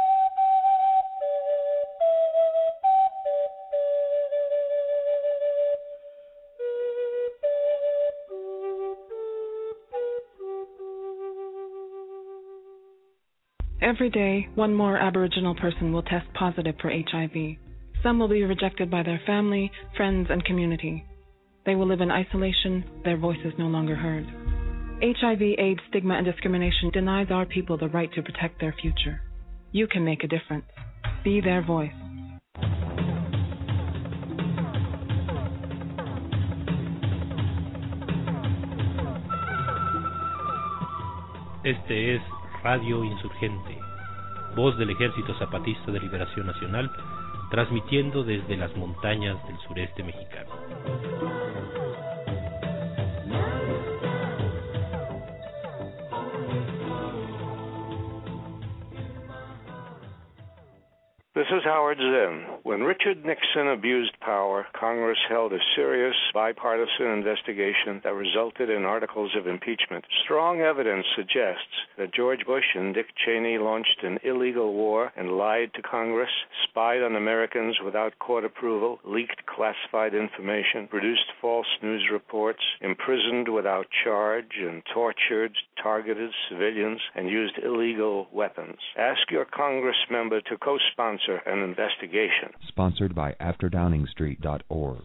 Every day, one more Aboriginal person will test positive for HIV. Some will be rejected by their family, friends, and community. They will live in isolation, their voice is no longer heard. HIV, AIDS, stigma, and discrimination denies our people the right to protect their future. You can make a difference. Be their voice. Este es Radio Insurgente, voz del Ejército Zapatista de Liberación Nacional, transmitiendo desde las montañas del sureste mexicano. This This is Howard Zinn. When Richard Nixon abused power, Congress held a serious bipartisan investigation that resulted in articles of impeachment. Strong evidence suggests that George Bush and Dick Cheney launched an illegal war and lied to Congress, spied on Americans without court approval, leaked classified information, produced false news reports, imprisoned without charge, and tortured, targeted civilians, and used illegal weapons. Ask your Congress member to co-sponsor an investigation. Sponsored by AfterDowningstreet.org.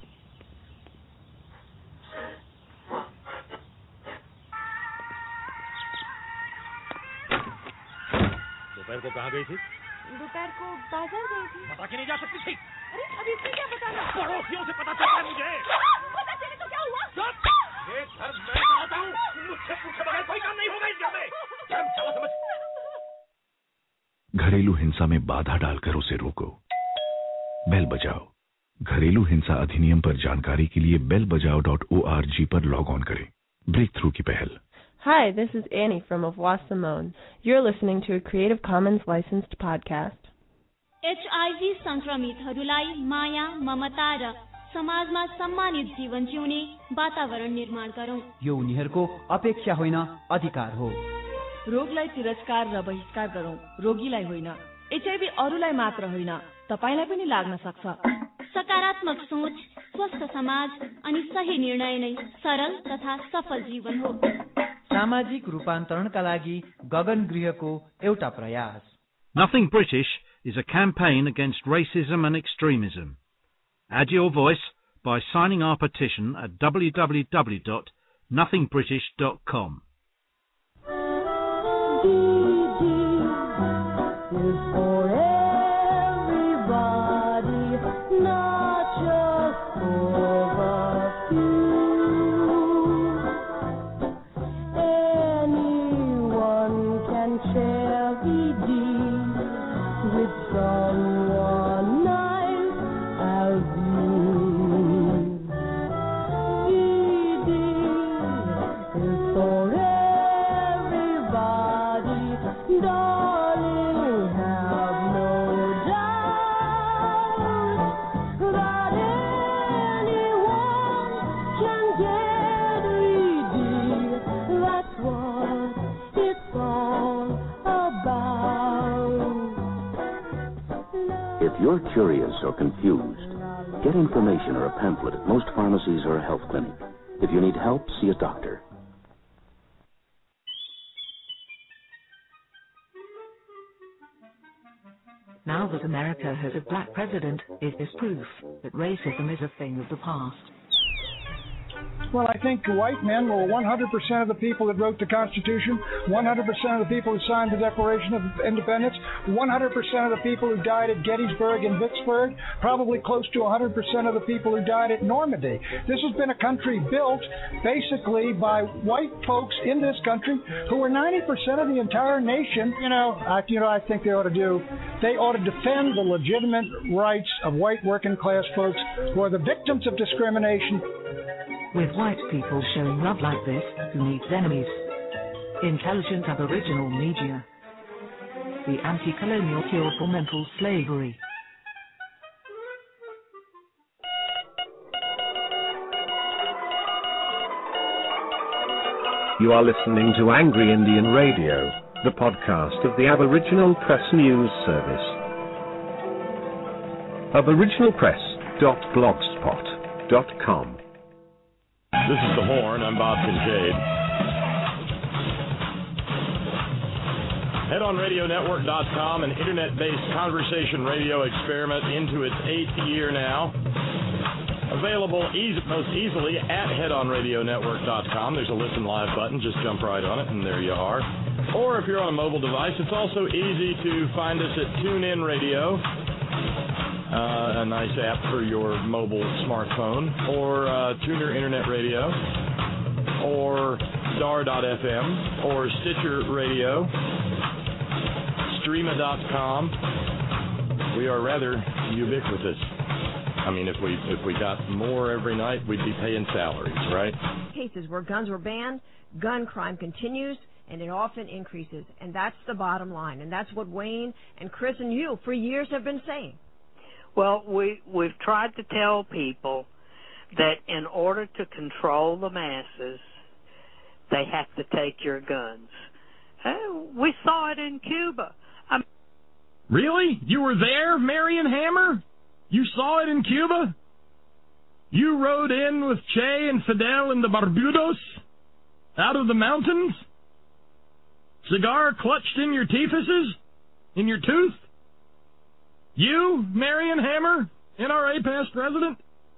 दोपहर को कहाँ गई थी? दोपहर को बाजार गई थी। बता के नहीं जा सकती थी? अरे अब इसमें क्या बताना? पड़ोसियों से पता चलता है मुझे। पता चले तो क्या हुआ? ये घर मैं चलाता हूँ। मुझसे पूछे बगैर कोई काम नहीं होगा इस घर में। समझ। घरेलू हिंसा में बाधा डालकर उसे रोको। बेल बजाओ। घरेलू हिंसा अधिनियम पर जानकारी के लिए belbajao.org पर लॉग ऑन करें। ब्रेक थ्रू की पहल। Hi, this is Annie from Avois Simone. You're listening to a Creative Commons licensed podcast. HIV संक्रमितहरूलाई माया, ममता र समाजमा सम्मानित जीवन जिउने वातावरण निर्माण गरौं। यो उनीहरूको अपेक्षा होइन, अधिकार हो। रोगलाई तिरस्कार र बहिष्कार गरौं, रोगीलाई होइन। HIV अरूलाई मात्र होइन, तपाईलाई पनि लाग्न सक्छ। सकारात्मक सोच, स्वस्थ समाज अनि सही निर्णय नै सरल तथा सफल जीवन हो। सामाजिक रूपान्तरणका लागि गगन गृहको एउटा प्रयास। Nothing British is a campaign against racism and extremism. Add your voice by signing our petition at www.nothingbritish.com. If you're curious or confused, get information or a pamphlet at most pharmacies or a health clinic. If you need help, see a doctor. Now that America has a black president, it is proof that racism is a thing of the past. Well, I think white men were 100% of the people that wrote the Constitution, 100% of the people who signed the Declaration of Independence, 100% of the people who died at Gettysburg and Vicksburg, probably close to 100% of the people who died at Normandy. This has been a country built basically by white folks in this country who were 90% of the entire nation. I think they ought to defend the legitimate rights of white working class folks who are the victims of discrimination. With white people showing love like this, who needs enemies? Intelligent Aboriginal Media. The anti-colonial cure for mental slavery. You are listening to Angry Indian Radio, the podcast of the Aboriginal Press News Service. aboriginalpress.blogspot.com. This is The Horn. I'm Bob Kincaid. HeadOnRadioNetwork.com, an internet-based conversation radio experiment into its 8th year now. Available most easily at HeadOnRadioNetwork.com. There's a Listen Live button. Just jump right on it, and there you are. Or if you're on a mobile device, it's also easy to find us at TuneIn Radio, a nice app for your mobile smartphone, or Tuner Internet Radio, or Star.fm, or Stitcher Radio, Streama.com. We are rather ubiquitous. I mean, if we got more every night, we'd be paying salaries, right? Cases where guns were banned, gun crime continues, and it often increases. And that's the bottom line. And that's what Wayne and Chris and you for years have been saying. Well, we've tried to tell people that in order to control the masses, they have to take your guns. We saw it in Cuba. Really? You were there, Marion Hammer? You saw it in Cuba? You rode in with Che and Fidel in the Barbudos? Out of the mountains? Cigar clutched in your teethuses? In your tooth? You, Marion Hammer, NRA past president?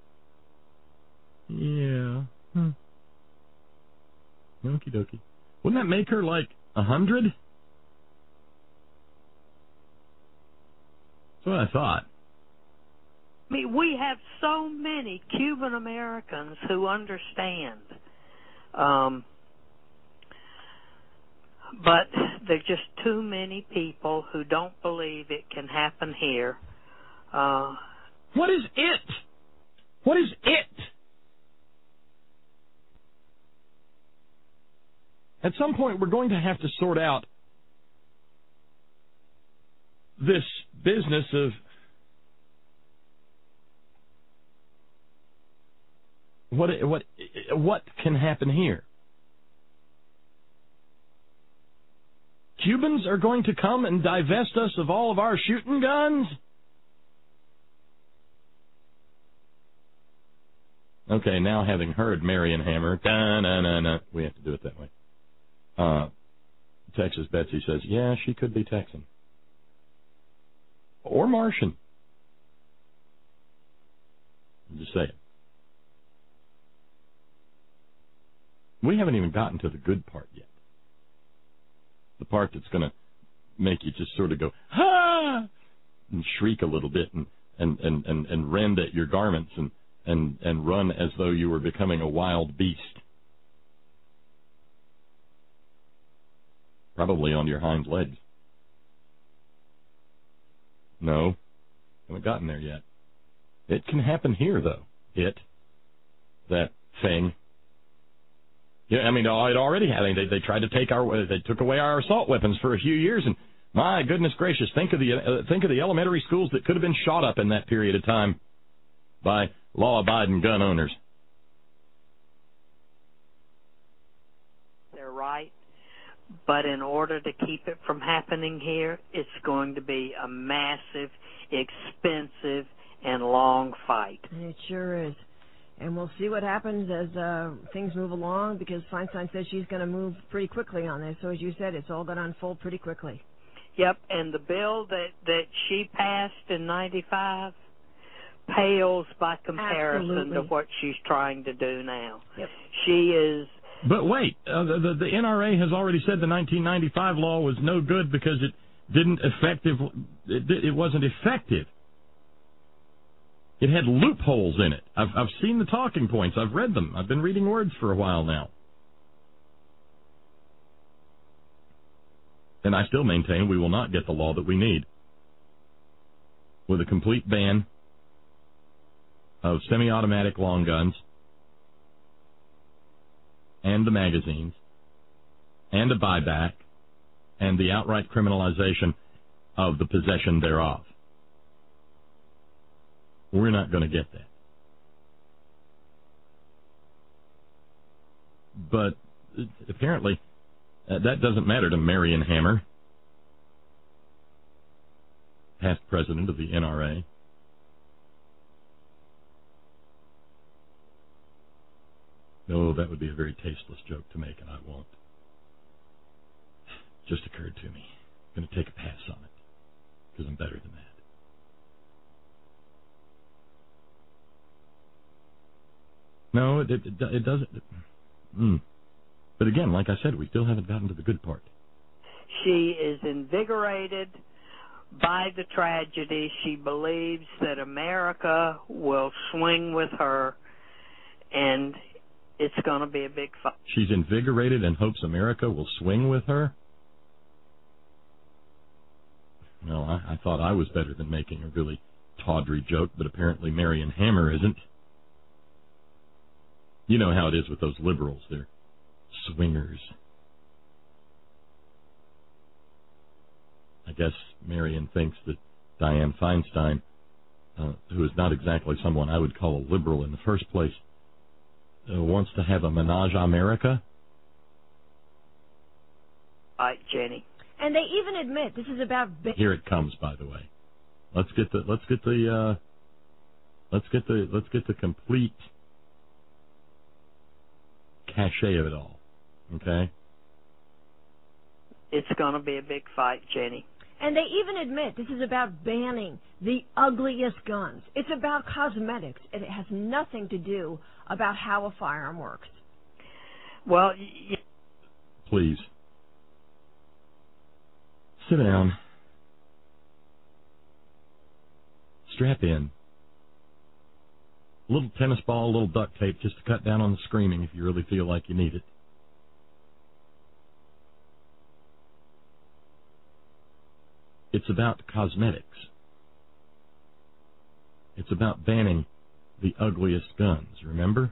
Yeah. Okie dokie. Wouldn't that make her like 100? That's what I thought. I mean, we have so many Cuban Americans who understand. But there's just too many people who don't believe it can happen here. What is it? What is it? At some point, we're going to have to sort out this business of what can happen here. Cubans are going to come and divest us of all of our shooting guns? Okay, now having heard Marion Hammer, we have to do it that way. Texas Betsy says, yeah, she could be Texan. Or Martian. I'm just saying. We haven't even gotten to the good part yet. The part that's going to make you just sort of go, ha! And shriek a little bit and rend at your garments and run as though you were becoming a wild beast. Probably on your hind legs. No, haven't gotten there yet. It can happen here, though. That thing. Yeah, I mean, it already happened. They tried to they took away our assault weapons for a few years, and my goodness gracious, think of the elementary schools that could have been shot up in that period of time by law-abiding gun owners. They're right. But in order to keep it from happening here, it's going to be a massive, expensive, and long fight. It sure is. And we'll see what happens as things move along, because Feinstein says she's going to move pretty quickly on this. So as you said, it's all going to unfold pretty quickly. Yep, and the bill that she passed in 95 pales by comparison to what she's trying to do now. Yep. She is... But wait, the NRA has already said the 1995 law was no good because it wasn't effective. It had loopholes in it. I've seen the talking points. I've read them. I've been reading words for a while now. And I still maintain we will not get the law that we need. With a complete ban of semi-automatic long guns, and the magazines, and a buyback, and the outright criminalization of the possession thereof. We're not going to get that. But apparently, that doesn't matter to Marion Hammer, past president of the NRA. No, that would be a very tasteless joke to make, and I won't. Just occurred to me. I'm going to take a pass on it, because I'm better than that. No, it doesn't. But again, like I said, we still haven't gotten to the good part. She is invigorated by the tragedy. She believes that America will swing with her, and it's going to be a big fight. She's invigorated and hopes America will swing with her? No, I thought I was better than making a really tawdry joke, but apparently Marion Hammer isn't. You know how it is with those liberals. They're swingers. I guess Marion thinks that Dianne Feinstein, who is not exactly someone I would call a liberal in the first place, wants to have a menage a America. Right, Jenny. And they even admit this is about. Here it comes, by the way. Let's get the complete cachet of it all. Okay. It's going to be a big fight, Jenny. And they even admit this is about banning the ugliest guns. It's about cosmetics, and it has nothing to do about how a firearm works. Well, please sit down, strap in. A little tennis ball, a little duct tape, just to cut down on the screaming if you really feel like you need it. It's about cosmetics. It's about banning the ugliest guns, remember?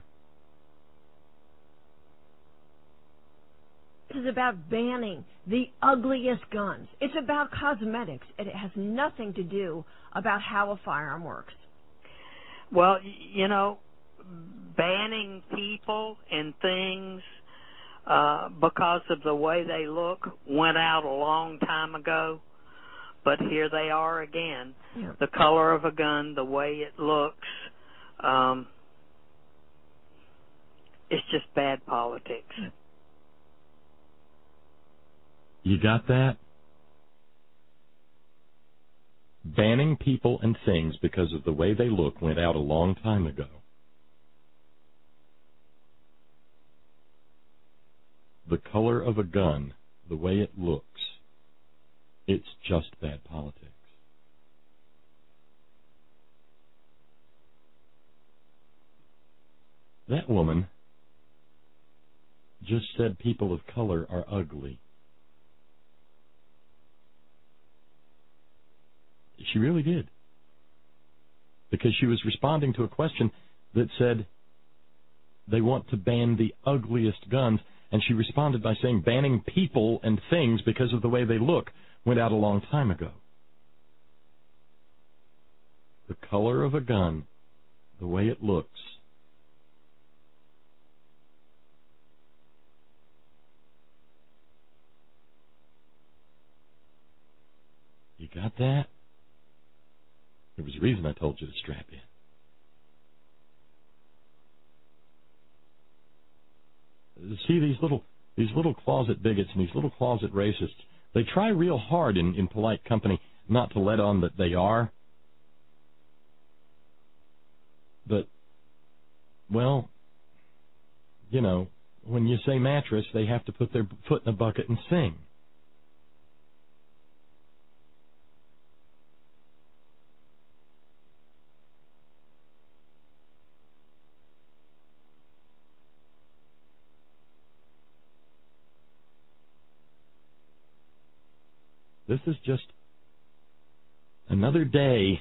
This is about banning the ugliest guns. It's about cosmetics, and it has nothing to do about how a firearm works. Well, you know, banning people and things because of the way they look went out a long time ago. But here they are again. Yeah. The color of a gun, the way it looks, it's just bad politics. You got that? Banning people and things because of the way they look went out a long time ago. The color of a gun, the way it looks, it's just bad politics. That woman just said people of color are ugly. She really did. Because she was responding to a question that said they want to ban the ugliest guns, and she responded by saying banning people and things because of the way they look went out a long time ago. The color of a gun, the way it looks. You got that? There was a reason I told you to strap in. See, these little closet bigots and these little closet racists, they try real hard in polite company not to let on that they are. But, well, you know, when you say mattress, they have to put their foot in a bucket and sing. This is just another day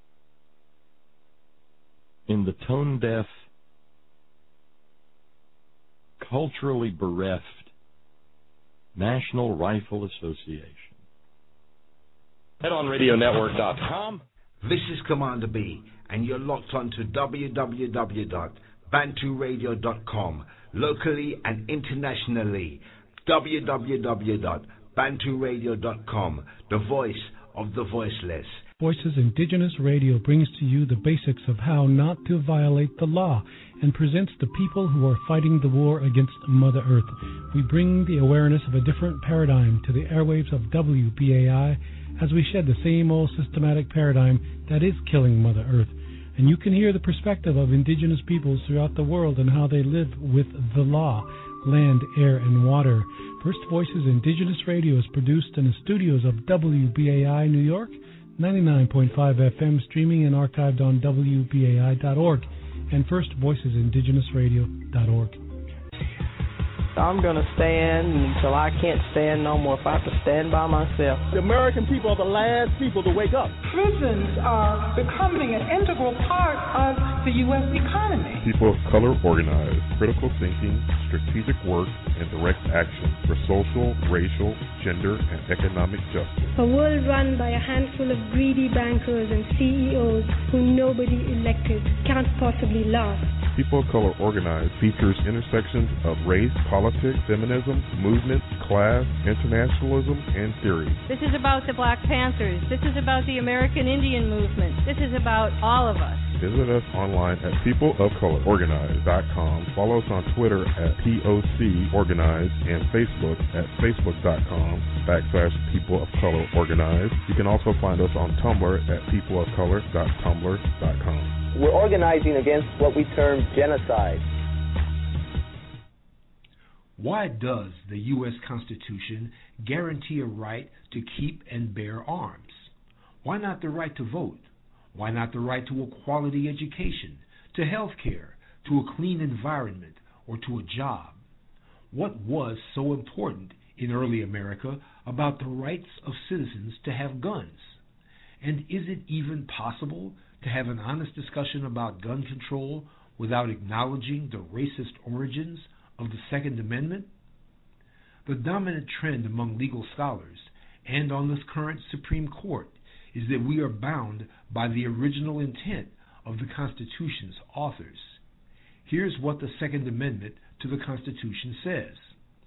in the tone-deaf, culturally bereft National Rifle Association. HeadOnRadioNetwork.com. This is Commander B, and you're locked on to www.banturadio.com, locally and internationally. www.banturadio.com, the voice of the voiceless. Voices Indigenous Radio brings to you the basics of how not to violate the law and presents the people who are fighting the war against Mother Earth. We bring the awareness of a different paradigm to the airwaves of WBAI as we shed the same old systematic paradigm that is killing Mother Earth. And you can hear the perspective of Indigenous peoples throughout the world and how they live with the law, land, air, and water. First Voices Indigenous Radio is produced in the studios of WBAI New York, 99.5 FM, streaming and archived on WBAI.org and firstvoicesindigenousradio.org. I'm going to stand until I can't stand no more. If I have to stand by myself. The American people are the last people to wake up. Prisons are becoming an integral part of the U.S. economy. People of color organize, critical thinking, strategic work, and direct action for social, racial, gender, and economic justice. A world run by a handful of greedy bankers and CEOs who nobody elected can't possibly last. People of Color Organize features intersections of race, politics, feminism, movement, class, internationalism, and theory. This is about the Black Panthers. This is about the American Indian movement. This is about all of us. Visit us online at peopleofcolororganize.com. Follow us on Twitter at POCOrganize and Facebook at facebook.com/People of Color Organize. You can also find us on Tumblr at peopleofcolor.tumblr.com. We're organizing against what we term genocide. Why does the U.S. Constitution guarantee a right to keep and bear arms? Why not the right to vote? Why not the right to a quality education, to health care, to a clean environment, or to a job? What was so important in early America about the rights of citizens to have guns? And is it even possible to have an honest discussion about gun control without acknowledging the racist origins of the Second Amendment? The dominant trend among legal scholars and on this current Supreme Court is that we are bound by the original intent of the Constitution's authors. Here's what the Second Amendment to the Constitution says.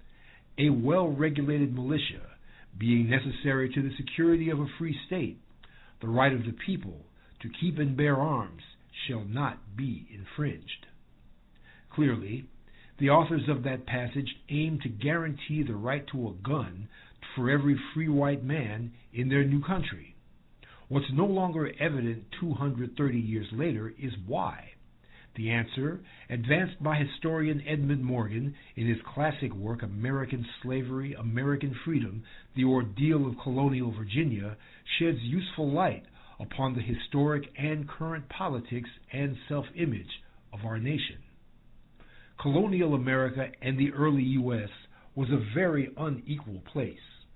A well-regulated militia, being necessary to the security of a free state, the right of the people to keep and bear arms shall not be infringed. Clearly, the authors of that passage aim to guarantee the right to a gun for every free white man in their new country. What's no longer evident 230 years later is why. The answer, advanced by historian Edmund Morgan in his classic work American Slavery, American Freedom, The Ordeal of Colonial Virginia, sheds useful light upon the historic and current politics and self-image of our nation. Colonial America and the early U.S. was a very unequal place.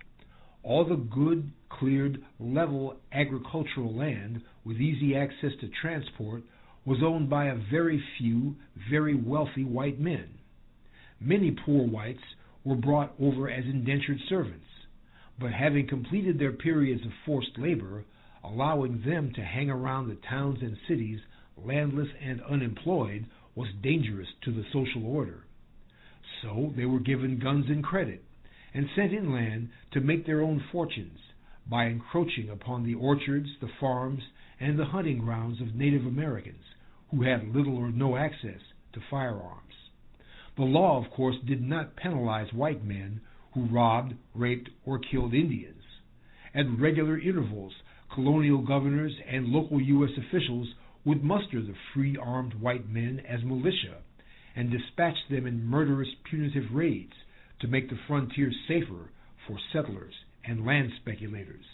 All the good, cleared, level agricultural land with easy access to transport was owned by a very few, very wealthy white men. Many poor whites were brought over as indentured servants, but having completed their periods of forced labor, allowing them to hang around the towns and cities landless and unemployed was dangerous to the social order. So they were given guns and credit and sent inland to make their own fortunes by encroaching upon the orchards, the farms, and the hunting grounds of Native Americans who had little or no access to firearms. The law, of course, did not penalize white men who robbed, raped, or killed Indians. At regular intervals, colonial governors and local U.S. officials would muster the free armed white men as militia and dispatch them in murderous punitive raids to make the frontier safer for settlers and land speculators.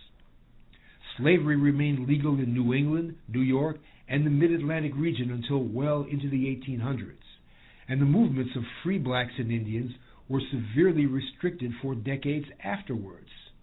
Slavery remained legal in New England, New York, and the Mid-Atlantic region until well into the 1800s, and the movements of free blacks and Indians were severely restricted for decades afterwards.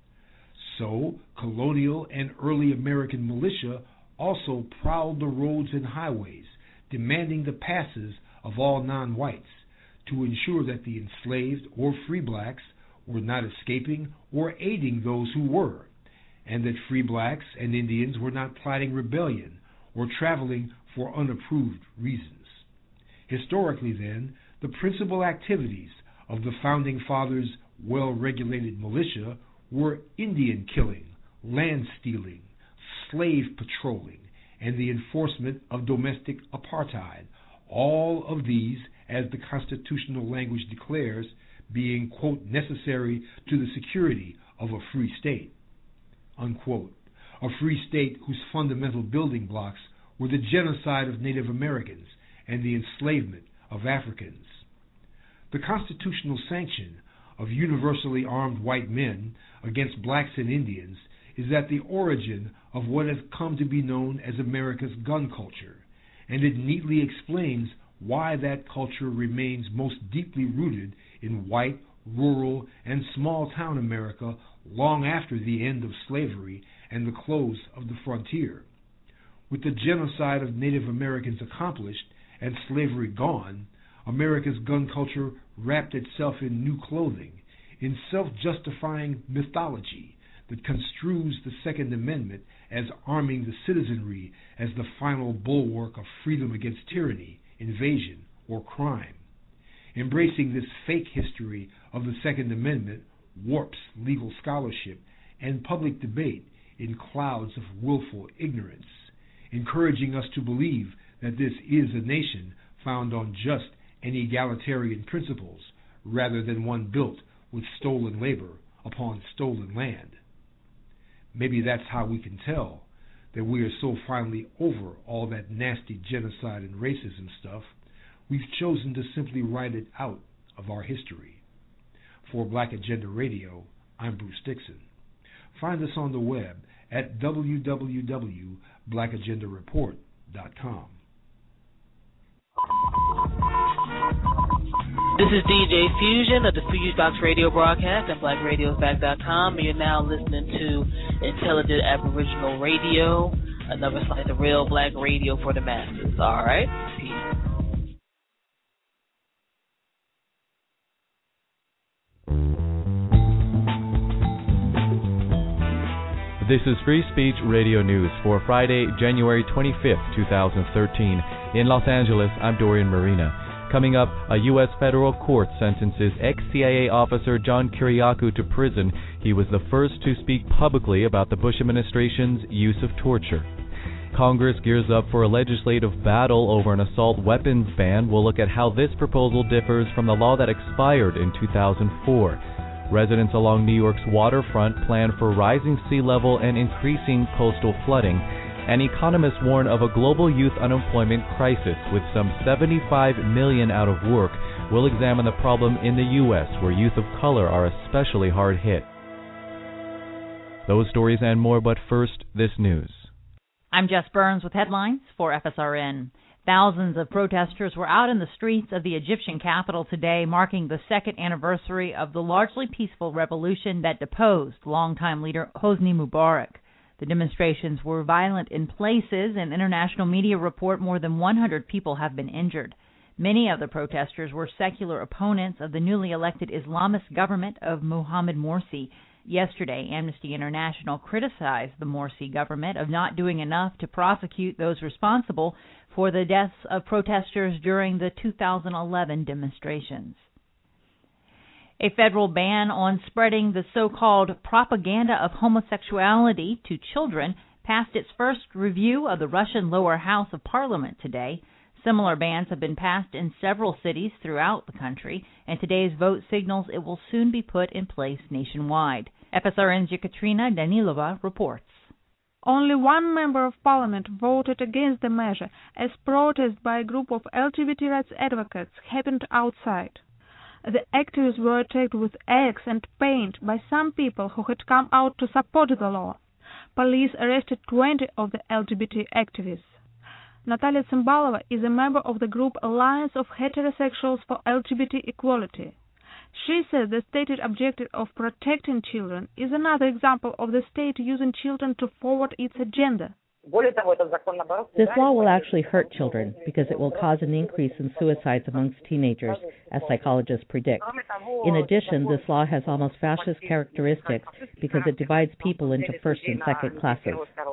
So, colonial and early American militia also prowled the roads and highways, demanding the passes of all non-whites to ensure that the enslaved or free blacks were not escaping or aiding those who were, and that free blacks and Indians were not plotting rebellion or traveling for unapproved reasons. Historically, then, the principal activities of the Founding Fathers' well-regulated militia were Indian killing, land stealing, slave patrolling, and the enforcement of domestic apartheid, all of these, as the constitutional language declares, being, quote, necessary to the security of a free state, unquote. A free state whose fundamental building blocks were the genocide of Native Americans and the enslavement of Africans. The constitutional sanction of universally armed white men against blacks and Indians is at the origin of what has come to be known as America's gun culture, and it neatly explains why that culture remains most deeply rooted in white, rural, and small-town America long after the end of slavery and the close of the frontier. With the genocide of Native Americans accomplished and slavery gone, America's gun culture wrapped itself in new clothing, in self-justifying mythology that construes the Second Amendment as arming the citizenry as the final bulwark of freedom against tyranny, invasion, or crime. Embracing this fake history of the Second Amendment warps legal scholarship and public debate in clouds of willful ignorance, encouraging us to believe that this is a nation found on just and egalitarian principles rather than one built with stolen labor upon stolen land. Maybe that's how we can tell that we are so finally over all that nasty genocide and racism stuff. We've chosen to simply write it out of our history. For Black Agenda Radio, I'm Bruce Dixon. Find us on the web at www.blackagendareport.com. This is DJ Fusion of the Fusebox Radio broadcast at BlackRadiosBack.com. You're now listening to Intelligent Aboriginal Radio, another site of real black radio for the masses. All right? Peace. This is Free Speech Radio News for Friday, January 25th, 2013. In Los Angeles, I'm Dorian Marina. Coming up, a U.S. federal court sentences ex-CIA officer John Kiriakou to prison. He was the first to speak publicly about the Bush administration's use of torture. Congress gears up for a legislative battle over an assault weapons ban. We'll look at how this proposal differs from the law that expired in 2004. Residents along New York's waterfront plan for rising sea level and increasing coastal flooding. And economists warn of a global youth unemployment crisis with some 75 million out of work. We'll examine the problem in the U.S., where youth of color are especially hard hit. Those stories and more, but first, this news. I'm Jess Burns with headlines for FSRN. Thousands of protesters were out in the streets of the Egyptian capital today, marking the second anniversary of the largely peaceful revolution that deposed longtime leader Hosni Mubarak. The demonstrations were violent in places, and international media report more than 100 people have been injured. Many of the protesters were secular opponents of the newly elected Islamist government of Mohamed Morsi. Yesterday, Amnesty International criticized the Morsi government of not doing enough to prosecute those responsible for the deaths of protesters during the 2011 demonstrations. A federal ban on spreading the so-called propaganda of homosexuality to children passed its first review of the Russian lower house of parliament today. Similar bans have been passed in several cities throughout the country, and today's vote signals it will soon be put in place nationwide. FSRN's Yekaterina Danilova reports. Only one member of parliament voted against the measure, as protest by a group of LGBT rights advocates happened outside. The activists were attacked with eggs and paint by some people who had come out to support the law. Police arrested 20 of the LGBT activists. Natalia Cymbalova is a member of the group Alliance of Heterosexuals for LGBT Equality. She says the stated objective of protecting children is another example of the state using children to forward its agenda. This law will actually hurt children because it will cause an increase in suicides amongst teenagers, as psychologists predict. In addition, this law has almost fascist characteristics because it divides people into first and second classes.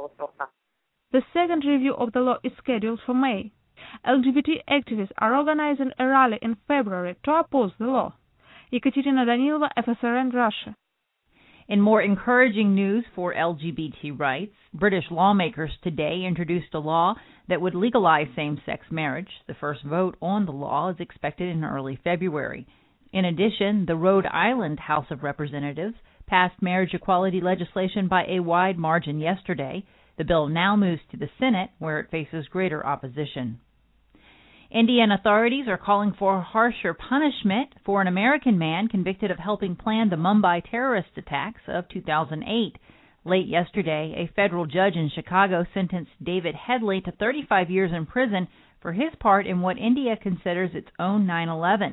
The second review of the law is scheduled for May. LGBT activists are organizing a rally in February to oppose the law. Yekaterina Danilova, FSRN, Russia. In more encouraging news for LGBT rights, British lawmakers today introduced a law that would legalize same-sex marriage. The first vote on the law is expected in early February. In addition, the Rhode Island House of Representatives passed marriage equality legislation by a wide margin yesterday. The bill now moves to the Senate, where it faces greater opposition. Indian authorities are calling for harsher punishment for an American man convicted of helping plan the Mumbai terrorist attacks of 2008. Late yesterday, a federal judge in Chicago sentenced David Headley to 35 years in prison for his part in what India considers its own 9/11.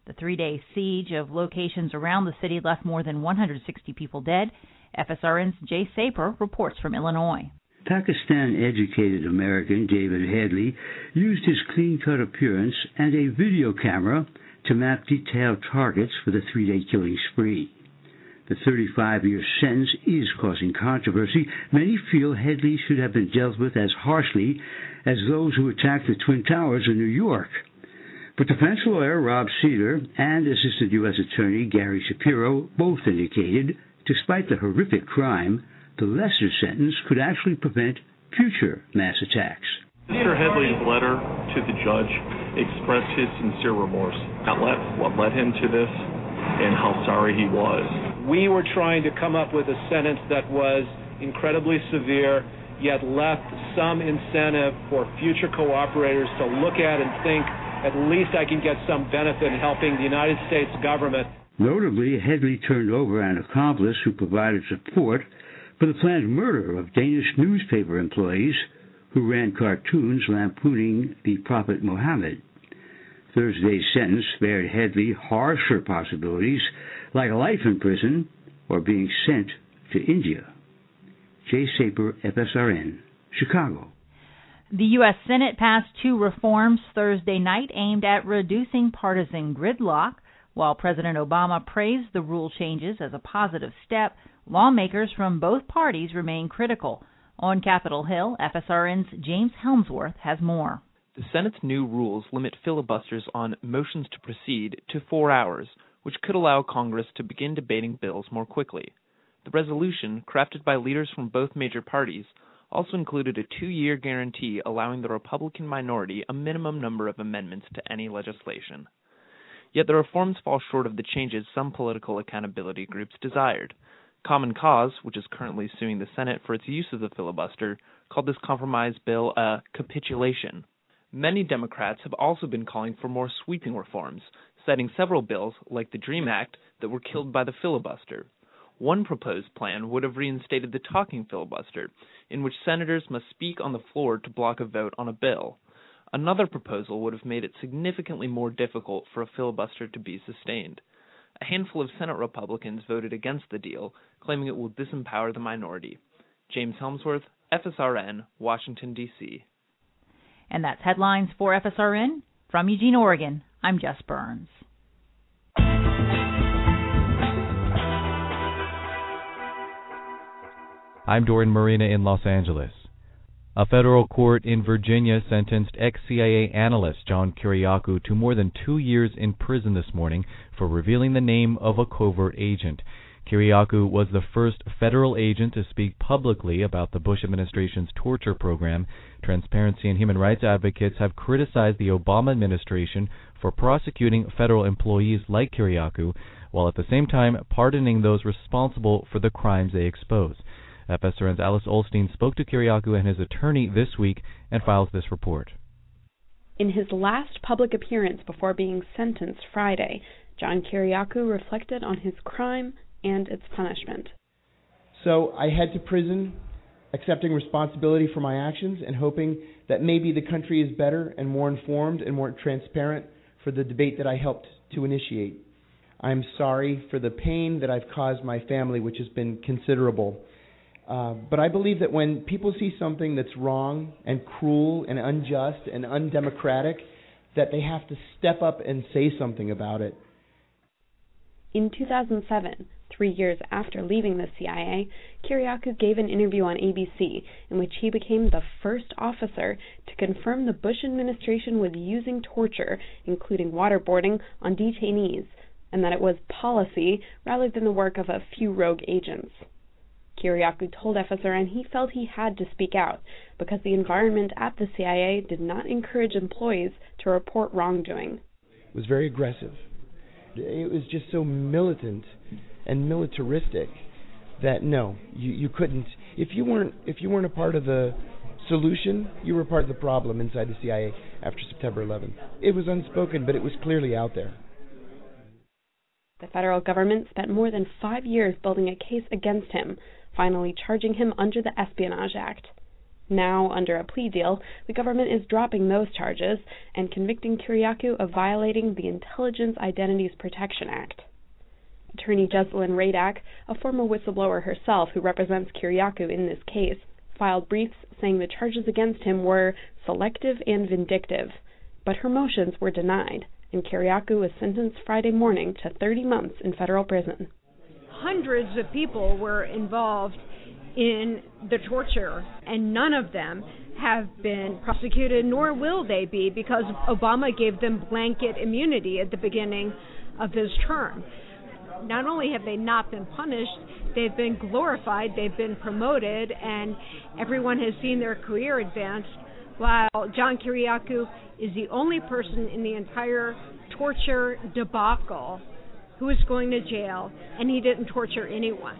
The 3-day siege of locations around the city left more than 160 people dead. FSRN's Jay Saper reports from Illinois. Pakistan-educated American David Headley used his clean-cut appearance and a video camera to map detailed targets for the 3-day killing spree. The 35-year sentence is causing controversy. Many feel Headley should have been dealt with as harshly as those who attacked the Twin Towers in New York. But defense lawyer Rob Cedar and Assistant U.S. Attorney Gary Shapiro both indicated, despite the horrific crime, the lesser sentence could actually prevent future mass attacks. Mr. Headley's letter to the judge expressed his sincere remorse at what led him to this and how sorry he was. We were trying to come up with a sentence that was incredibly severe, yet left some incentive for future cooperators to look at and think, at least I can get some benefit in helping the United States government. Notably, Headley turned over an accomplice who provided support for the planned murder of Danish newspaper employees who ran cartoons lampooning the Prophet Muhammad. Thursday's sentence spared Headley harsher possibilities like life in prison or being sent to India. Jay Saper, FSRN, Chicago. The U.S. Senate passed 2 reforms Thursday night aimed at reducing partisan gridlock. While President Obama praised the rule changes as a positive step, lawmakers from both parties remain critical. On Capitol Hill, FSRN's James Helmsworth has more. The Senate's new rules limit filibusters on motions to proceed to 4 hours, which could allow Congress to begin debating bills more quickly. The resolution, crafted by leaders from both major parties, also included a 2-year guarantee allowing the Republican minority a minimum number of amendments to any legislation. Yet the reforms fall short of the changes some political accountability groups desired. Common Cause, which is currently suing the Senate for its use of the filibuster, called this compromise bill a capitulation. Many Democrats have also been calling for more sweeping reforms, citing several bills, like the DREAM Act, that were killed by the filibuster. One proposed plan would have reinstated the talking filibuster, in which senators must speak on the floor to block a vote on a bill. Another proposal would have made it significantly more difficult for a filibuster to be sustained. A handful of Senate Republicans voted against the deal, claiming it will disempower the minority. James Helmsworth, FSRN, Washington, D.C. And that's headlines for FSRN. From Eugene, Oregon, I'm Jess Burns. I'm Dorian Marina in Los Angeles. A federal court in Virginia sentenced ex-CIA analyst John Kiriakou to more than 2 years in prison this morning for revealing the name of a covert agent. Kiriakou was the first federal agent to speak publicly about the Bush administration's torture program. Transparency and human rights advocates have criticized the Obama administration for prosecuting federal employees like Kiriakou, while at the same time pardoning those responsible for the crimes they expose. FSRN's Alice Olstein spoke to Kiriakou and his attorney this week and files this report. In his last public appearance before being sentenced Friday, John Kiriakou reflected on his crime and its punishment. So I head to prison, accepting responsibility for my actions and hoping that maybe the country is better and more informed and more transparent for the debate that I helped to initiate. I'm sorry for the pain that I've caused my family, which has been considerable. But I believe that when people see something that's wrong and cruel and unjust and undemocratic, that they have to step up and say something about it. In 2007, 3 years after leaving the CIA, Kiriakou gave an interview on ABC in which he became the first officer to confirm the Bush administration was using torture, including waterboarding, on detainees, and that it was policy rather than the work of a few rogue agents. Kiriakou told FSRN he felt he had to speak out because the environment at the CIA did not encourage employees to report wrongdoing. It was very aggressive. It was just so militant and militaristic that no, you couldn't. If you weren't a part of the solution, you were part of the problem inside the CIA after September 11th. It was unspoken, but it was clearly out there. The federal government spent more than 5 years building a case against him, finally charging him under the Espionage Act. Now, under a plea deal, the government is dropping those charges and convicting Kyriakou of violating the Intelligence Identities Protection Act. Attorney Jesselyn Radack, a former whistleblower herself who represents Kyriakou in this case, filed briefs saying the charges against him were selective and vindictive, but her motions were denied, and Kyriakou was sentenced Friday morning to 30 months in federal prison. Hundreds of people were involved in the torture, and none of them have been prosecuted, nor will they be, because Obama gave them blanket immunity at the beginning of his term. Not only have they not been punished, they've been glorified, they've been promoted, and everyone has seen their career advance, while John Kyriakou is the only person in the entire torture debacle who is going to jail, and he didn't torture anyone.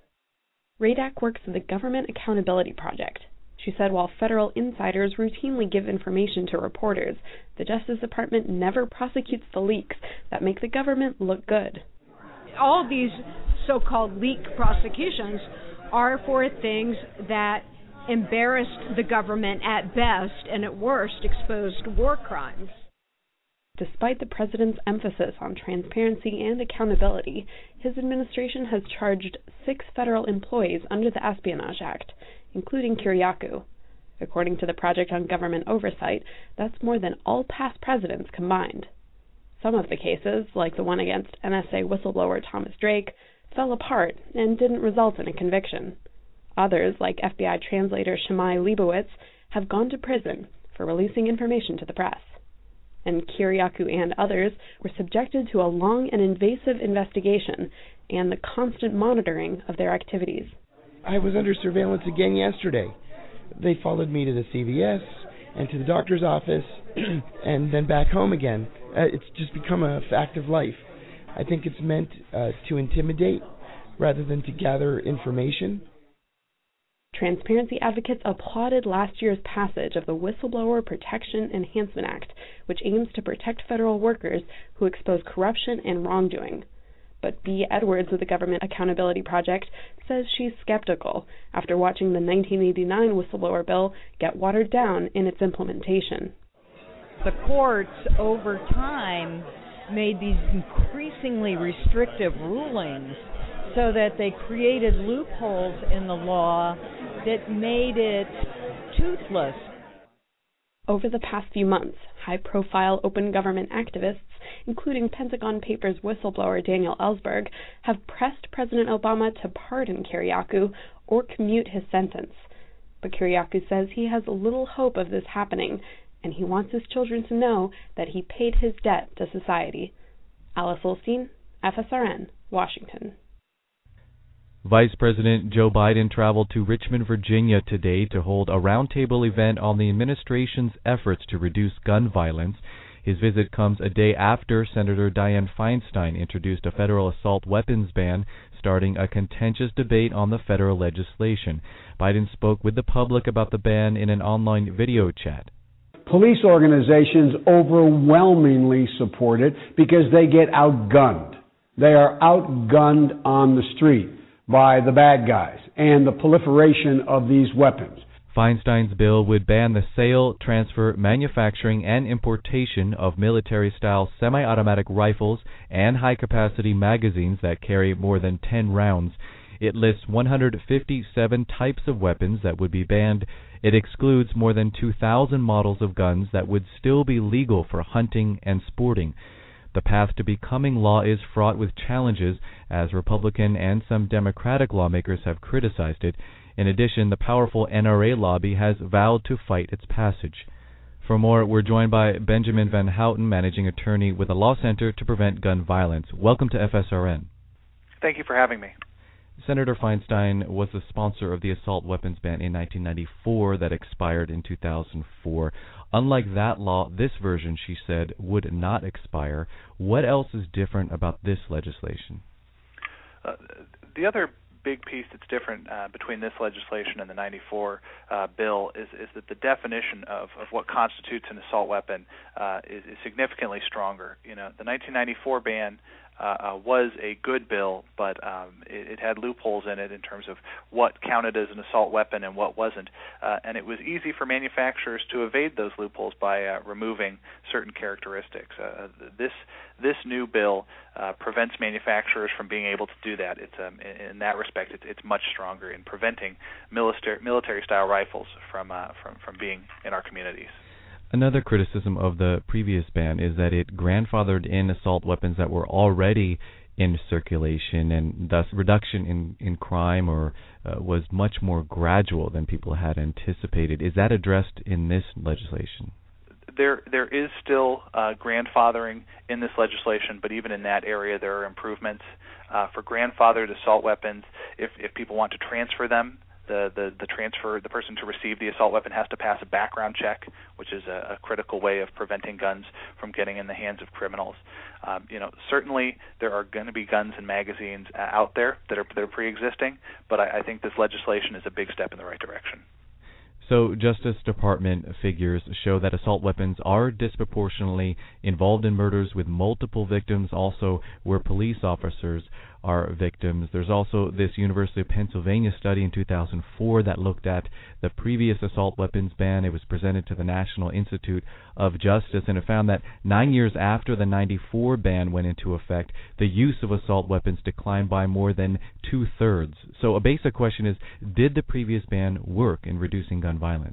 Radack works for the Government Accountability Project. She said while federal insiders routinely give information to reporters, the Justice Department never prosecutes the leaks that make the government look good. All these so-called leak prosecutions are for things that embarrassed the government at best and at worst exposed war crimes. Despite the president's emphasis on transparency and accountability, his administration has charged 6 federal employees under the Espionage Act, including Kyriakou. According to the Project on Government Oversight, that's more than all past presidents combined. Some of the cases, like the one against NSA whistleblower Thomas Drake, fell apart and didn't result in a conviction. Others, like FBI translator Shimei Leibowitz, have gone to prison for releasing information to the press. And Kyriakou and others were subjected to a long and invasive investigation and the constant monitoring of their activities. I was under surveillance again yesterday. They followed me to the CVS and to the doctor's office and then back home again. It's just become a fact of life. I think it's meant to intimidate rather than to gather information. Transparency advocates applauded last year's passage of the Whistleblower Protection Enhancement Act, which aims to protect federal workers who expose corruption and wrongdoing. But Bea Edwards of the Government Accountability Project says she's skeptical after watching the 1989 whistleblower bill get watered down in its implementation. The courts, over time, made these increasingly restrictive rulings so that they created loopholes in the law that made it toothless. Over the past few months, high-profile open government activists, including Pentagon Papers whistleblower Daniel Ellsberg, have pressed President Obama to pardon Kyriakou or commute his sentence. But Kyriakou says he has little hope of this happening, and he wants his children to know that he paid his debt to society. Alice Olstein, FSRN, Washington. Vice President Joe Biden traveled to Richmond, Virginia today to hold a roundtable event on the administration's efforts to reduce gun violence. His visit comes a day after Senator Dianne Feinstein introduced a federal assault weapons ban, starting a contentious debate on the federal legislation. Biden spoke with the public about the ban in an online video chat. Police organizations overwhelmingly support it because they get outgunned. They are outgunned on the street by the bad guys and the proliferation of these weapons. Feinstein's bill would ban the sale, transfer, manufacturing, and importation of military-style semi-automatic rifles and high-capacity magazines that carry more than 10 rounds. It lists 157 types of weapons that would be banned. It excludes more than 2,000 models of guns that would still be legal for hunting and sporting. The path to becoming law is fraught with challenges, as Republican and some Democratic lawmakers have criticized it. In addition, the powerful NRA lobby has vowed to fight its passage. For more, we're joined by Benjamin Van Houten, managing attorney with the Law Center to Prevent Gun Violence. Welcome to FSRN. Thank you for having me. Senator Feinstein was the sponsor of the assault weapons ban in 1994 that expired in 2004. Unlike that law, this version, she said, would not expire. What else is different about this legislation? The other big piece that's different between this legislation and the 94 bill is that the definition of what constitutes an assault weapon is significantly stronger. You know, the 1994 ban was a good bill, but it had loopholes in it in terms of what counted as an assault weapon and what wasn't. And it was easy for manufacturers to evade those loopholes by removing certain characteristics. This new bill prevents manufacturers from being able to do that. It's in that respect, it's much stronger in preventing military-style rifles from being in our communities. Another criticism of the previous ban is that it grandfathered in assault weapons that were already in circulation, and thus reduction in crime was much more gradual than people had anticipated. Is that addressed in this legislation? There is still grandfathering in this legislation, but even in that area there are improvements. For grandfathered assault weapons, if people want to transfer them, the person to receive the assault weapon has to pass a background check, which is a critical way of preventing guns from getting in the hands of criminals. Certainly there are going to be guns and magazines out there that are pre-existing, but I think this legislation is a big step in the right direction. So Justice Department figures show that assault weapons are disproportionately involved in murders with multiple victims, also where police officers are victims. There's also this University of Pennsylvania study in 2004 that looked at the previous assault weapons ban. It was presented to the National Institute of Justice, and it found that 9 years after the 94 ban went into effect, the use of assault weapons declined by more than 2/3. So a basic question is, did the previous ban work in reducing gun violence?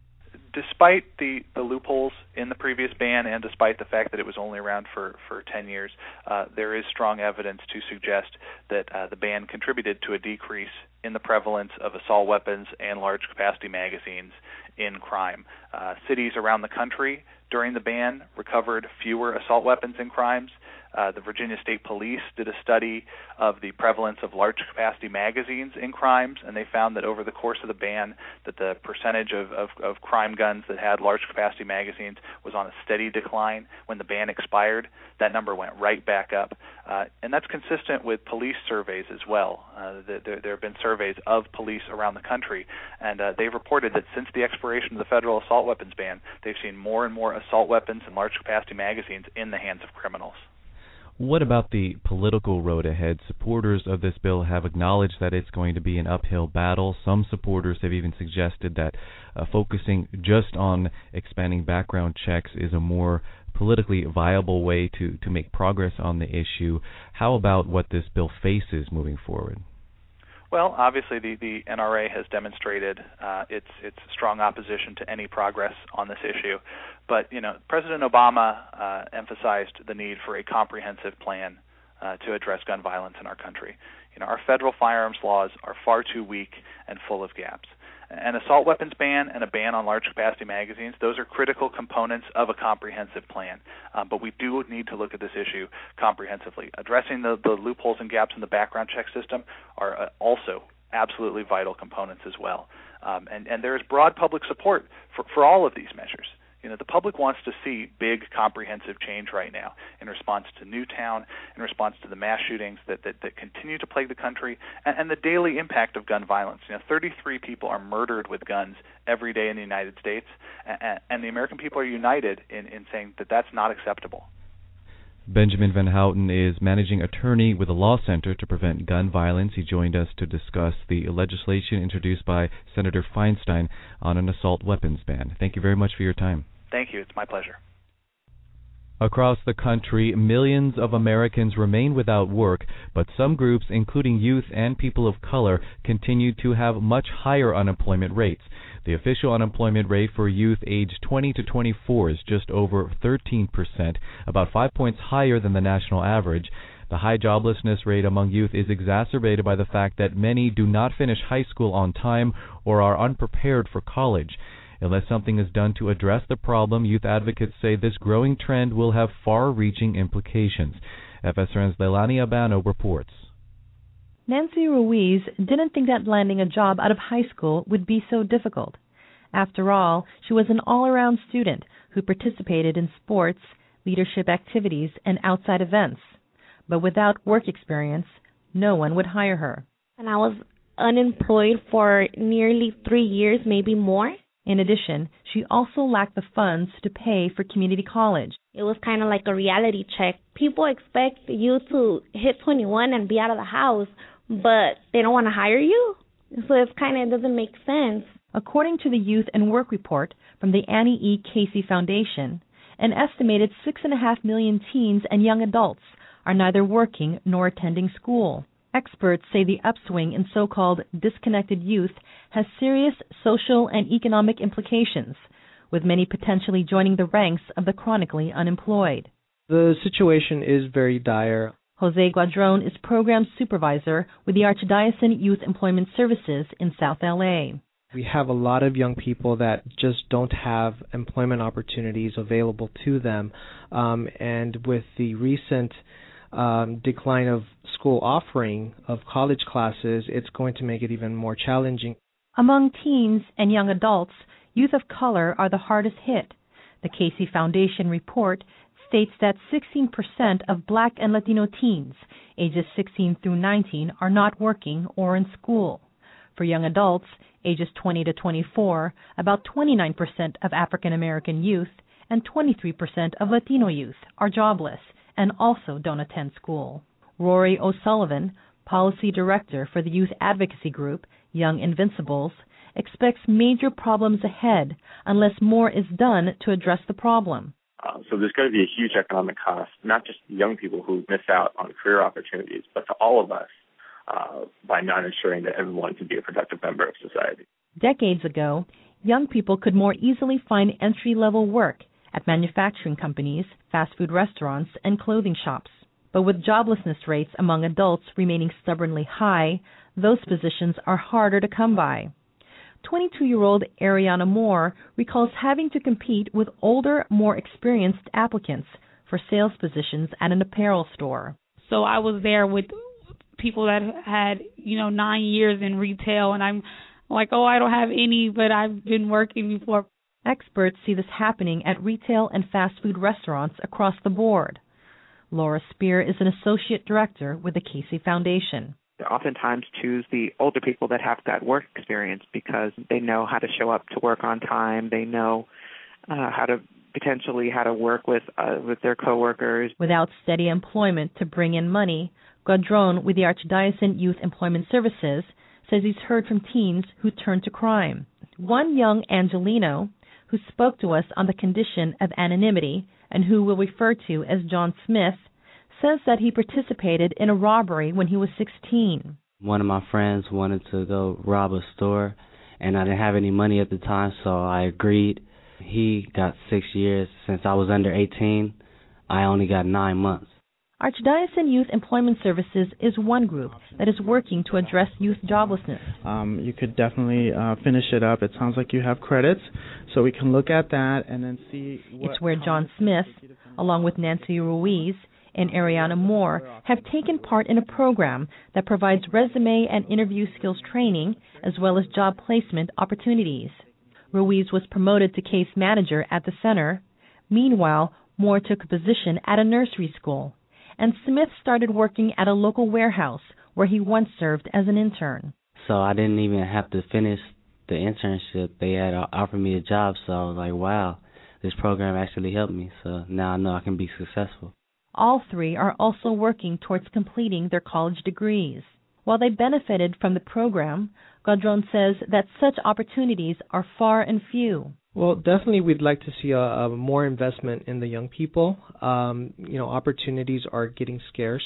Despite the loopholes in the previous ban, and despite the fact that it was only around for 10 years, there is strong evidence to suggest that the ban contributed to a decrease in the prevalence of assault weapons and large-capacity magazines in crime. Cities around the country during the ban recovered fewer assault weapons in crimes. The Virginia State Police did a study of the prevalence of large-capacity magazines in crimes, and they found that over the course of the ban that the percentage of crime guns that had large-capacity magazines was on a steady decline. When the ban expired, that number went right back up. And that's consistent with police surveys as well. There have been surveys of police around the country, and they've reported that since the expiration of the federal assault weapons ban, they've seen more and more assault weapons and large-capacity magazines in the hands of criminals. What about the political road ahead? Supporters of this bill have acknowledged that it's going to be an uphill battle. Some supporters have even suggested that focusing just on expanding background checks is a more politically viable way to make progress on the issue. How about what this bill faces moving forward? Well, obviously the NRA has demonstrated its strong opposition to any progress on this issue. But, President Obama emphasized the need for a comprehensive plan to address gun violence in our country. Our federal firearms laws are far too weak and full of gaps. An assault weapons ban and a ban on large-capacity magazines, those are critical components of a comprehensive plan. But we do need to look at this issue comprehensively. Addressing the loopholes and gaps in the background check system are also absolutely vital components as well. And there is broad public support for all of these measures. The public wants to see big, comprehensive change right now in response to Newtown, in response to the mass shootings that continue to plague the country, and the daily impact of gun violence. 33 people are murdered with guns every day in the United States, and the American people are united in saying that that's not acceptable. Benjamin Van Houten is managing attorney with the Law Center to Prevent Gun Violence. He joined us to discuss the legislation introduced by Senator Feinstein on an assault weapons ban. Thank you very much for your time. Thank you. It's my pleasure. Across the country, millions of Americans remain without work, but some groups, including youth and people of color, continue to have much higher unemployment rates. The official unemployment rate for youth aged 20 to 24 is just over 13%, about 5 points higher than the national average. The high joblessness rate among youth is exacerbated by the fact that many do not finish high school on time or are unprepared for college. Unless something is done to address the problem, youth advocates say this growing trend will have far-reaching implications. FSRN's Leilani Abano reports. Nancy Ruiz didn't think that landing a job out of high school would be so difficult. After all, she was an all-around student who participated in sports, leadership activities, and outside events. But without work experience, no one would hire her. And I was unemployed for nearly 3 years, maybe more. In addition, she also lacked the funds to pay for community college. It was kind of like a reality check. People expect you to hit 21 and be out of the house, but they don't want to hire you. So it doesn't make sense. According to the Youth and Work Report from the Annie E. Casey Foundation, an estimated 6.5 million teens and young adults are neither working nor attending school. Experts say the upswing in so-called disconnected youth has serious social and economic implications, with many potentially joining the ranks of the chronically unemployed. The situation is very dire. Jose Guadron is program supervisor with the Archdiocesan Youth Employment Services in South L.A. We have a lot of young people that just don't have employment opportunities available to them, and with the recent decline of school offering of college classes, it's going to make it even more challenging. Among teens and young adults, youth of color are the hardest hit. The Casey Foundation report states that 16% of Black and Latino teens, ages 16 through 19, are not working or in school. For young adults, ages 20 to 24, about 29% of African American youth and 23% of Latino youth are jobless and also don't attend school. Rory O'Sullivan, policy director for the youth advocacy group Young Invincibles, expects major problems ahead unless more is done to address the problem. So there's going to be a huge economic cost, not just to young people who miss out on career opportunities, but to all of us by not ensuring that everyone can be a productive member of society. Decades ago, young people could more easily find entry-level work at manufacturing companies, fast food restaurants, and clothing shops. But with joblessness rates among adults remaining stubbornly high, those positions are harder to come by. 22-year-old Ariana Moore recalls having to compete with older, more experienced applicants for sales positions at an apparel store. So I was there with people that had, 9 years in retail, and I'm like, I don't have any, but I've been working before. Experts see this happening at retail and fast food restaurants across the board. Laura Spear is an associate director with the Casey Foundation. They oftentimes choose the older people that have that work experience because they know how to show up to work on time. They know how to work with their coworkers. Without steady employment to bring in money, Guadron with the Archdiocesan Youth Employment Services says he's heard from teens who turn to crime. One young Angelino, who spoke to us on the condition of anonymity and who we'll refer to as John Smith, says that he participated in a robbery when he was 16. One of my friends wanted to go rob a store, and I didn't have any money at the time, so I agreed. He got 6 years. Since I was under 18, I only got 9 months. Archdiocesan Youth Employment Services is one group that is working to address youth joblessness. You could definitely finish it up. It sounds like you have credits, so we can look at that and then see It's where John Smith, along with Nancy Ruiz and Ariana Moore, have taken part in a program that provides resume and interview skills training as well as job placement opportunities. Ruiz was promoted to case manager at the center. Meanwhile, Moore took a position at a nursery school, and Smith started working at a local warehouse where he once served as an intern. So I didn't even have to finish the internship. They had offered me a job, so I was like, wow, this program actually helped me, so now I know I can be successful. All three are also working towards completing their college degrees. While they benefited from the program, Guadron says that such opportunities are far and few. Well, definitely we'd like to see a more investment in the young people. Opportunities are getting scarce.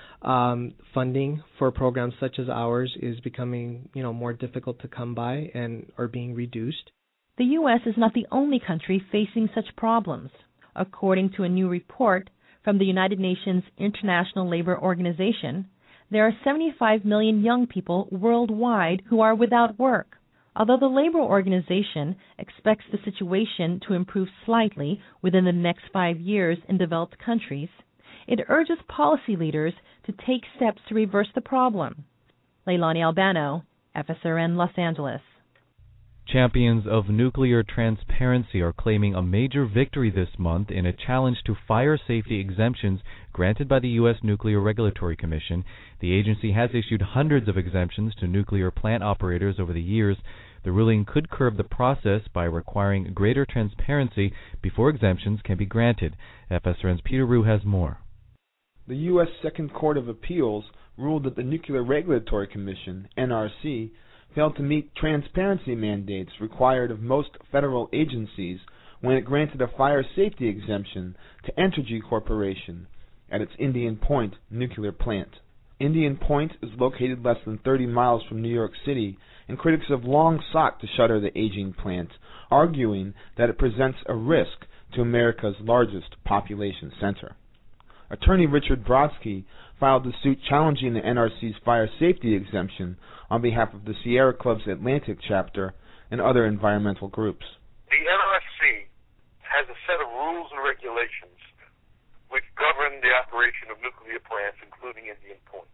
Funding for programs such as ours is becoming, more difficult to come by and are being reduced. The U.S. is not the only country facing such problems. According to a new report from the United Nations International Labor Organization, there are 75 million young people worldwide who are without work. Although the Labor Organization expects the situation to improve slightly within the next 5 years in developed countries, it urges policy leaders to take steps to reverse the problem. Leilani Albano, FSRN Los Angeles. Champions of nuclear transparency are claiming a major victory this month in a challenge to fire safety exemptions granted by the U.S. Nuclear Regulatory Commission. The agency has issued hundreds of exemptions to nuclear plant operators over the years, The ruling could curb the process by requiring greater transparency before exemptions can be granted. FSRN's Peter Rue has more. The U.S. Second Court of Appeals ruled that the Nuclear Regulatory Commission, NRC, failed to meet transparency mandates required of most federal agencies when it granted a fire safety exemption to Entergy Corporation at its Indian Point nuclear plant. Indian Point is located less than 30 miles from New York City, and critics have long sought to shutter the aging plant, arguing that it presents a risk to America's largest population center. Attorney Richard Brodsky filed a suit challenging the NRC's fire safety exemption on behalf of the Sierra Club's Atlantic chapter and other environmental groups. The NRC has a set of rules and regulations which govern the operation of nuclear plants, including Indian Point.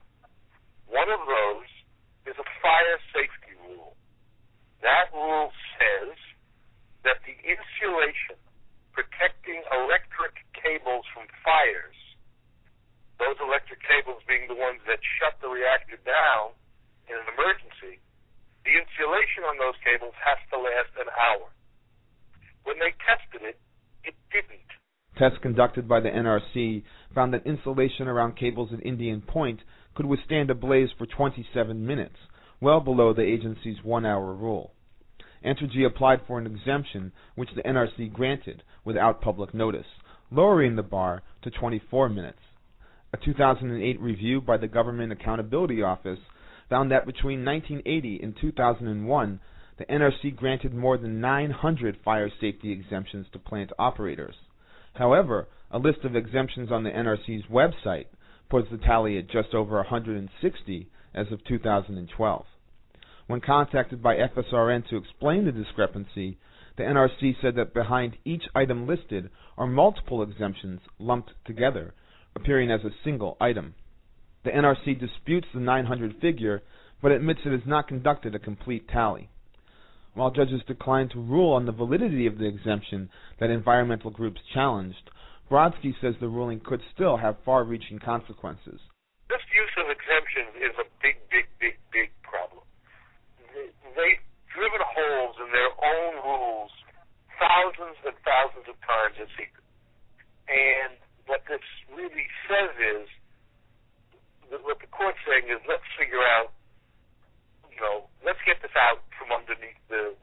One of those is a fire safety rule. That rule says that the insulation protecting electric cables from fires, those electric cables being the ones that shut the reactor down in an emergency, the insulation on those cables has to last an hour. When they tested it, it didn't. Tests conducted by the NRC found that insulation around cables at Indian Point could withstand a blaze for 27 minutes, well below the agency's 1-hour rule. Entergy applied for an exemption, which the NRC granted without public notice, lowering the bar to 24 minutes. A 2008 review by the Government Accountability Office found that between 1980 and 2001, the NRC granted more than 900 fire safety exemptions to plant operators. However, a list of exemptions on the NRC's website puts the tally at just over 160 as of 2012. When contacted by FSRN to explain the discrepancy, the NRC said that behind each item listed are multiple exemptions lumped together, appearing as a single item. The NRC disputes the 900 figure, but admits it has not conducted a complete tally. While judges declined to rule on the validity of the exemption that environmental groups challenged, Brodsky says the ruling could still have far-reaching consequences. This use of exemptions is a big problem. They've driven holes in their own rules thousands and thousands of times in secret. And what this really says is, what the court's saying is, let's figure out, let's get this out from underneath the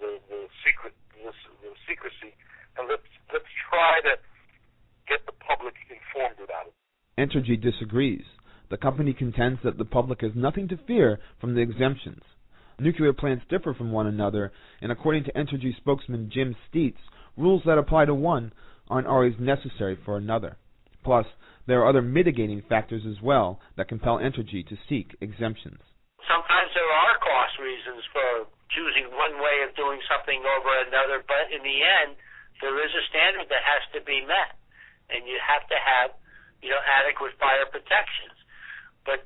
secrecy, and let's try to get the public informed about it. Entergy disagrees. The company contends that the public has nothing to fear from the exemptions. Nuclear plants differ from one another, and according to Entergy spokesman Jim Steitz, rules that apply to one aren't always necessary for another. Plus, there are other mitigating factors as well that compel Entergy to seek exemptions. Sometimes there are cost reasons for choosing one way of doing something over another, but in the end, there is a standard that has to be met, and you have to have, adequate fire protections. But,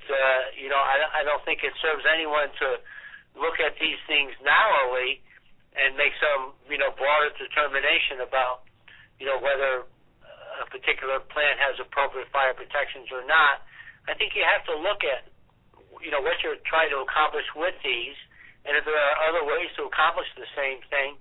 I don't think it serves anyone to look at these things narrowly and make some, broader determination about, whether a particular plant has appropriate fire protections or not. I think you have to look at, what you're trying to accomplish with these, and if there are other ways to accomplish the same thing,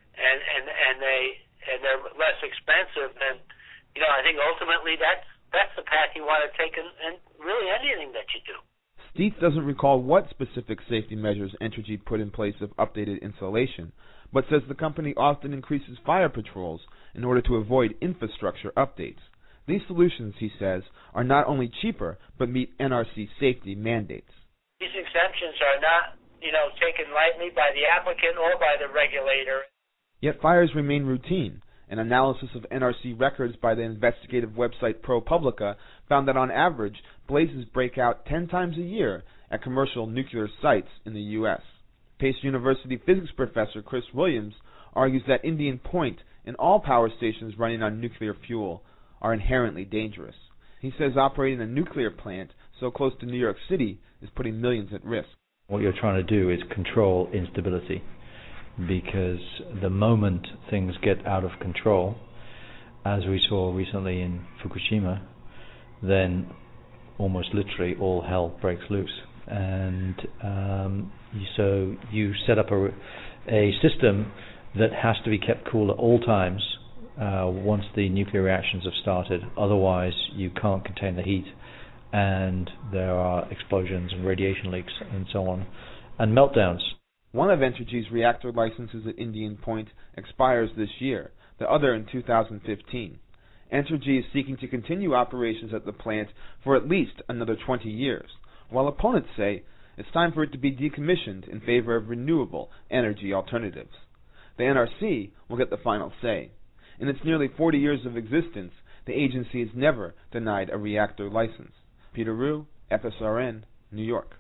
and they're less expensive, then, I think ultimately that's the path you want to take in really anything that you do. Steitz doesn't recall what specific safety measures Entergy put in place of updated insulation, but says the company often increases fire patrols in order to avoid infrastructure updates. These solutions, he says, are not only cheaper, but meet NRC safety mandates. These exemptions are not, taken lightly by the applicant or by the regulator. Yet fires remain routine. An analysis of NRC records by the investigative website ProPublica found that on average, blazes break out 10 times a year at commercial nuclear sites in the U.S. Pace University physics professor Chris Williams argues that Indian Point and all power stations running on nuclear fuel are inherently dangerous. He says operating a nuclear plant so close to New York City is putting millions at risk. What you're trying to do is control instability, because the moment things get out of control, as we saw recently in Fukushima, then almost literally all hell breaks loose. And so you set up a system that has to be kept cool at all times once the nuclear reactions have started. Otherwise, you can't contain the heat, and there are explosions and radiation leaks and so on, and meltdowns. One of Entergy's reactor licenses at Indian Point expires this year, the other in 2015. Entergy is seeking to continue operations at the plant for at least another 20 years, while opponents say it's time for it to be decommissioned in favor of renewable energy alternatives. The NRC will get the final say. In its nearly 40 years of existence, the agency has never denied a reactor license. Peter Rue, FSRN, New York.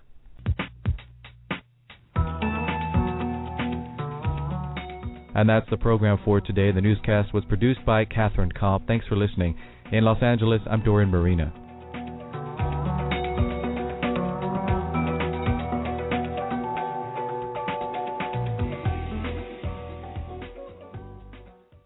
And that's the program for today. The newscast was produced by Catherine Kopp. Thanks for listening. In Los Angeles, I'm Dorian Marina.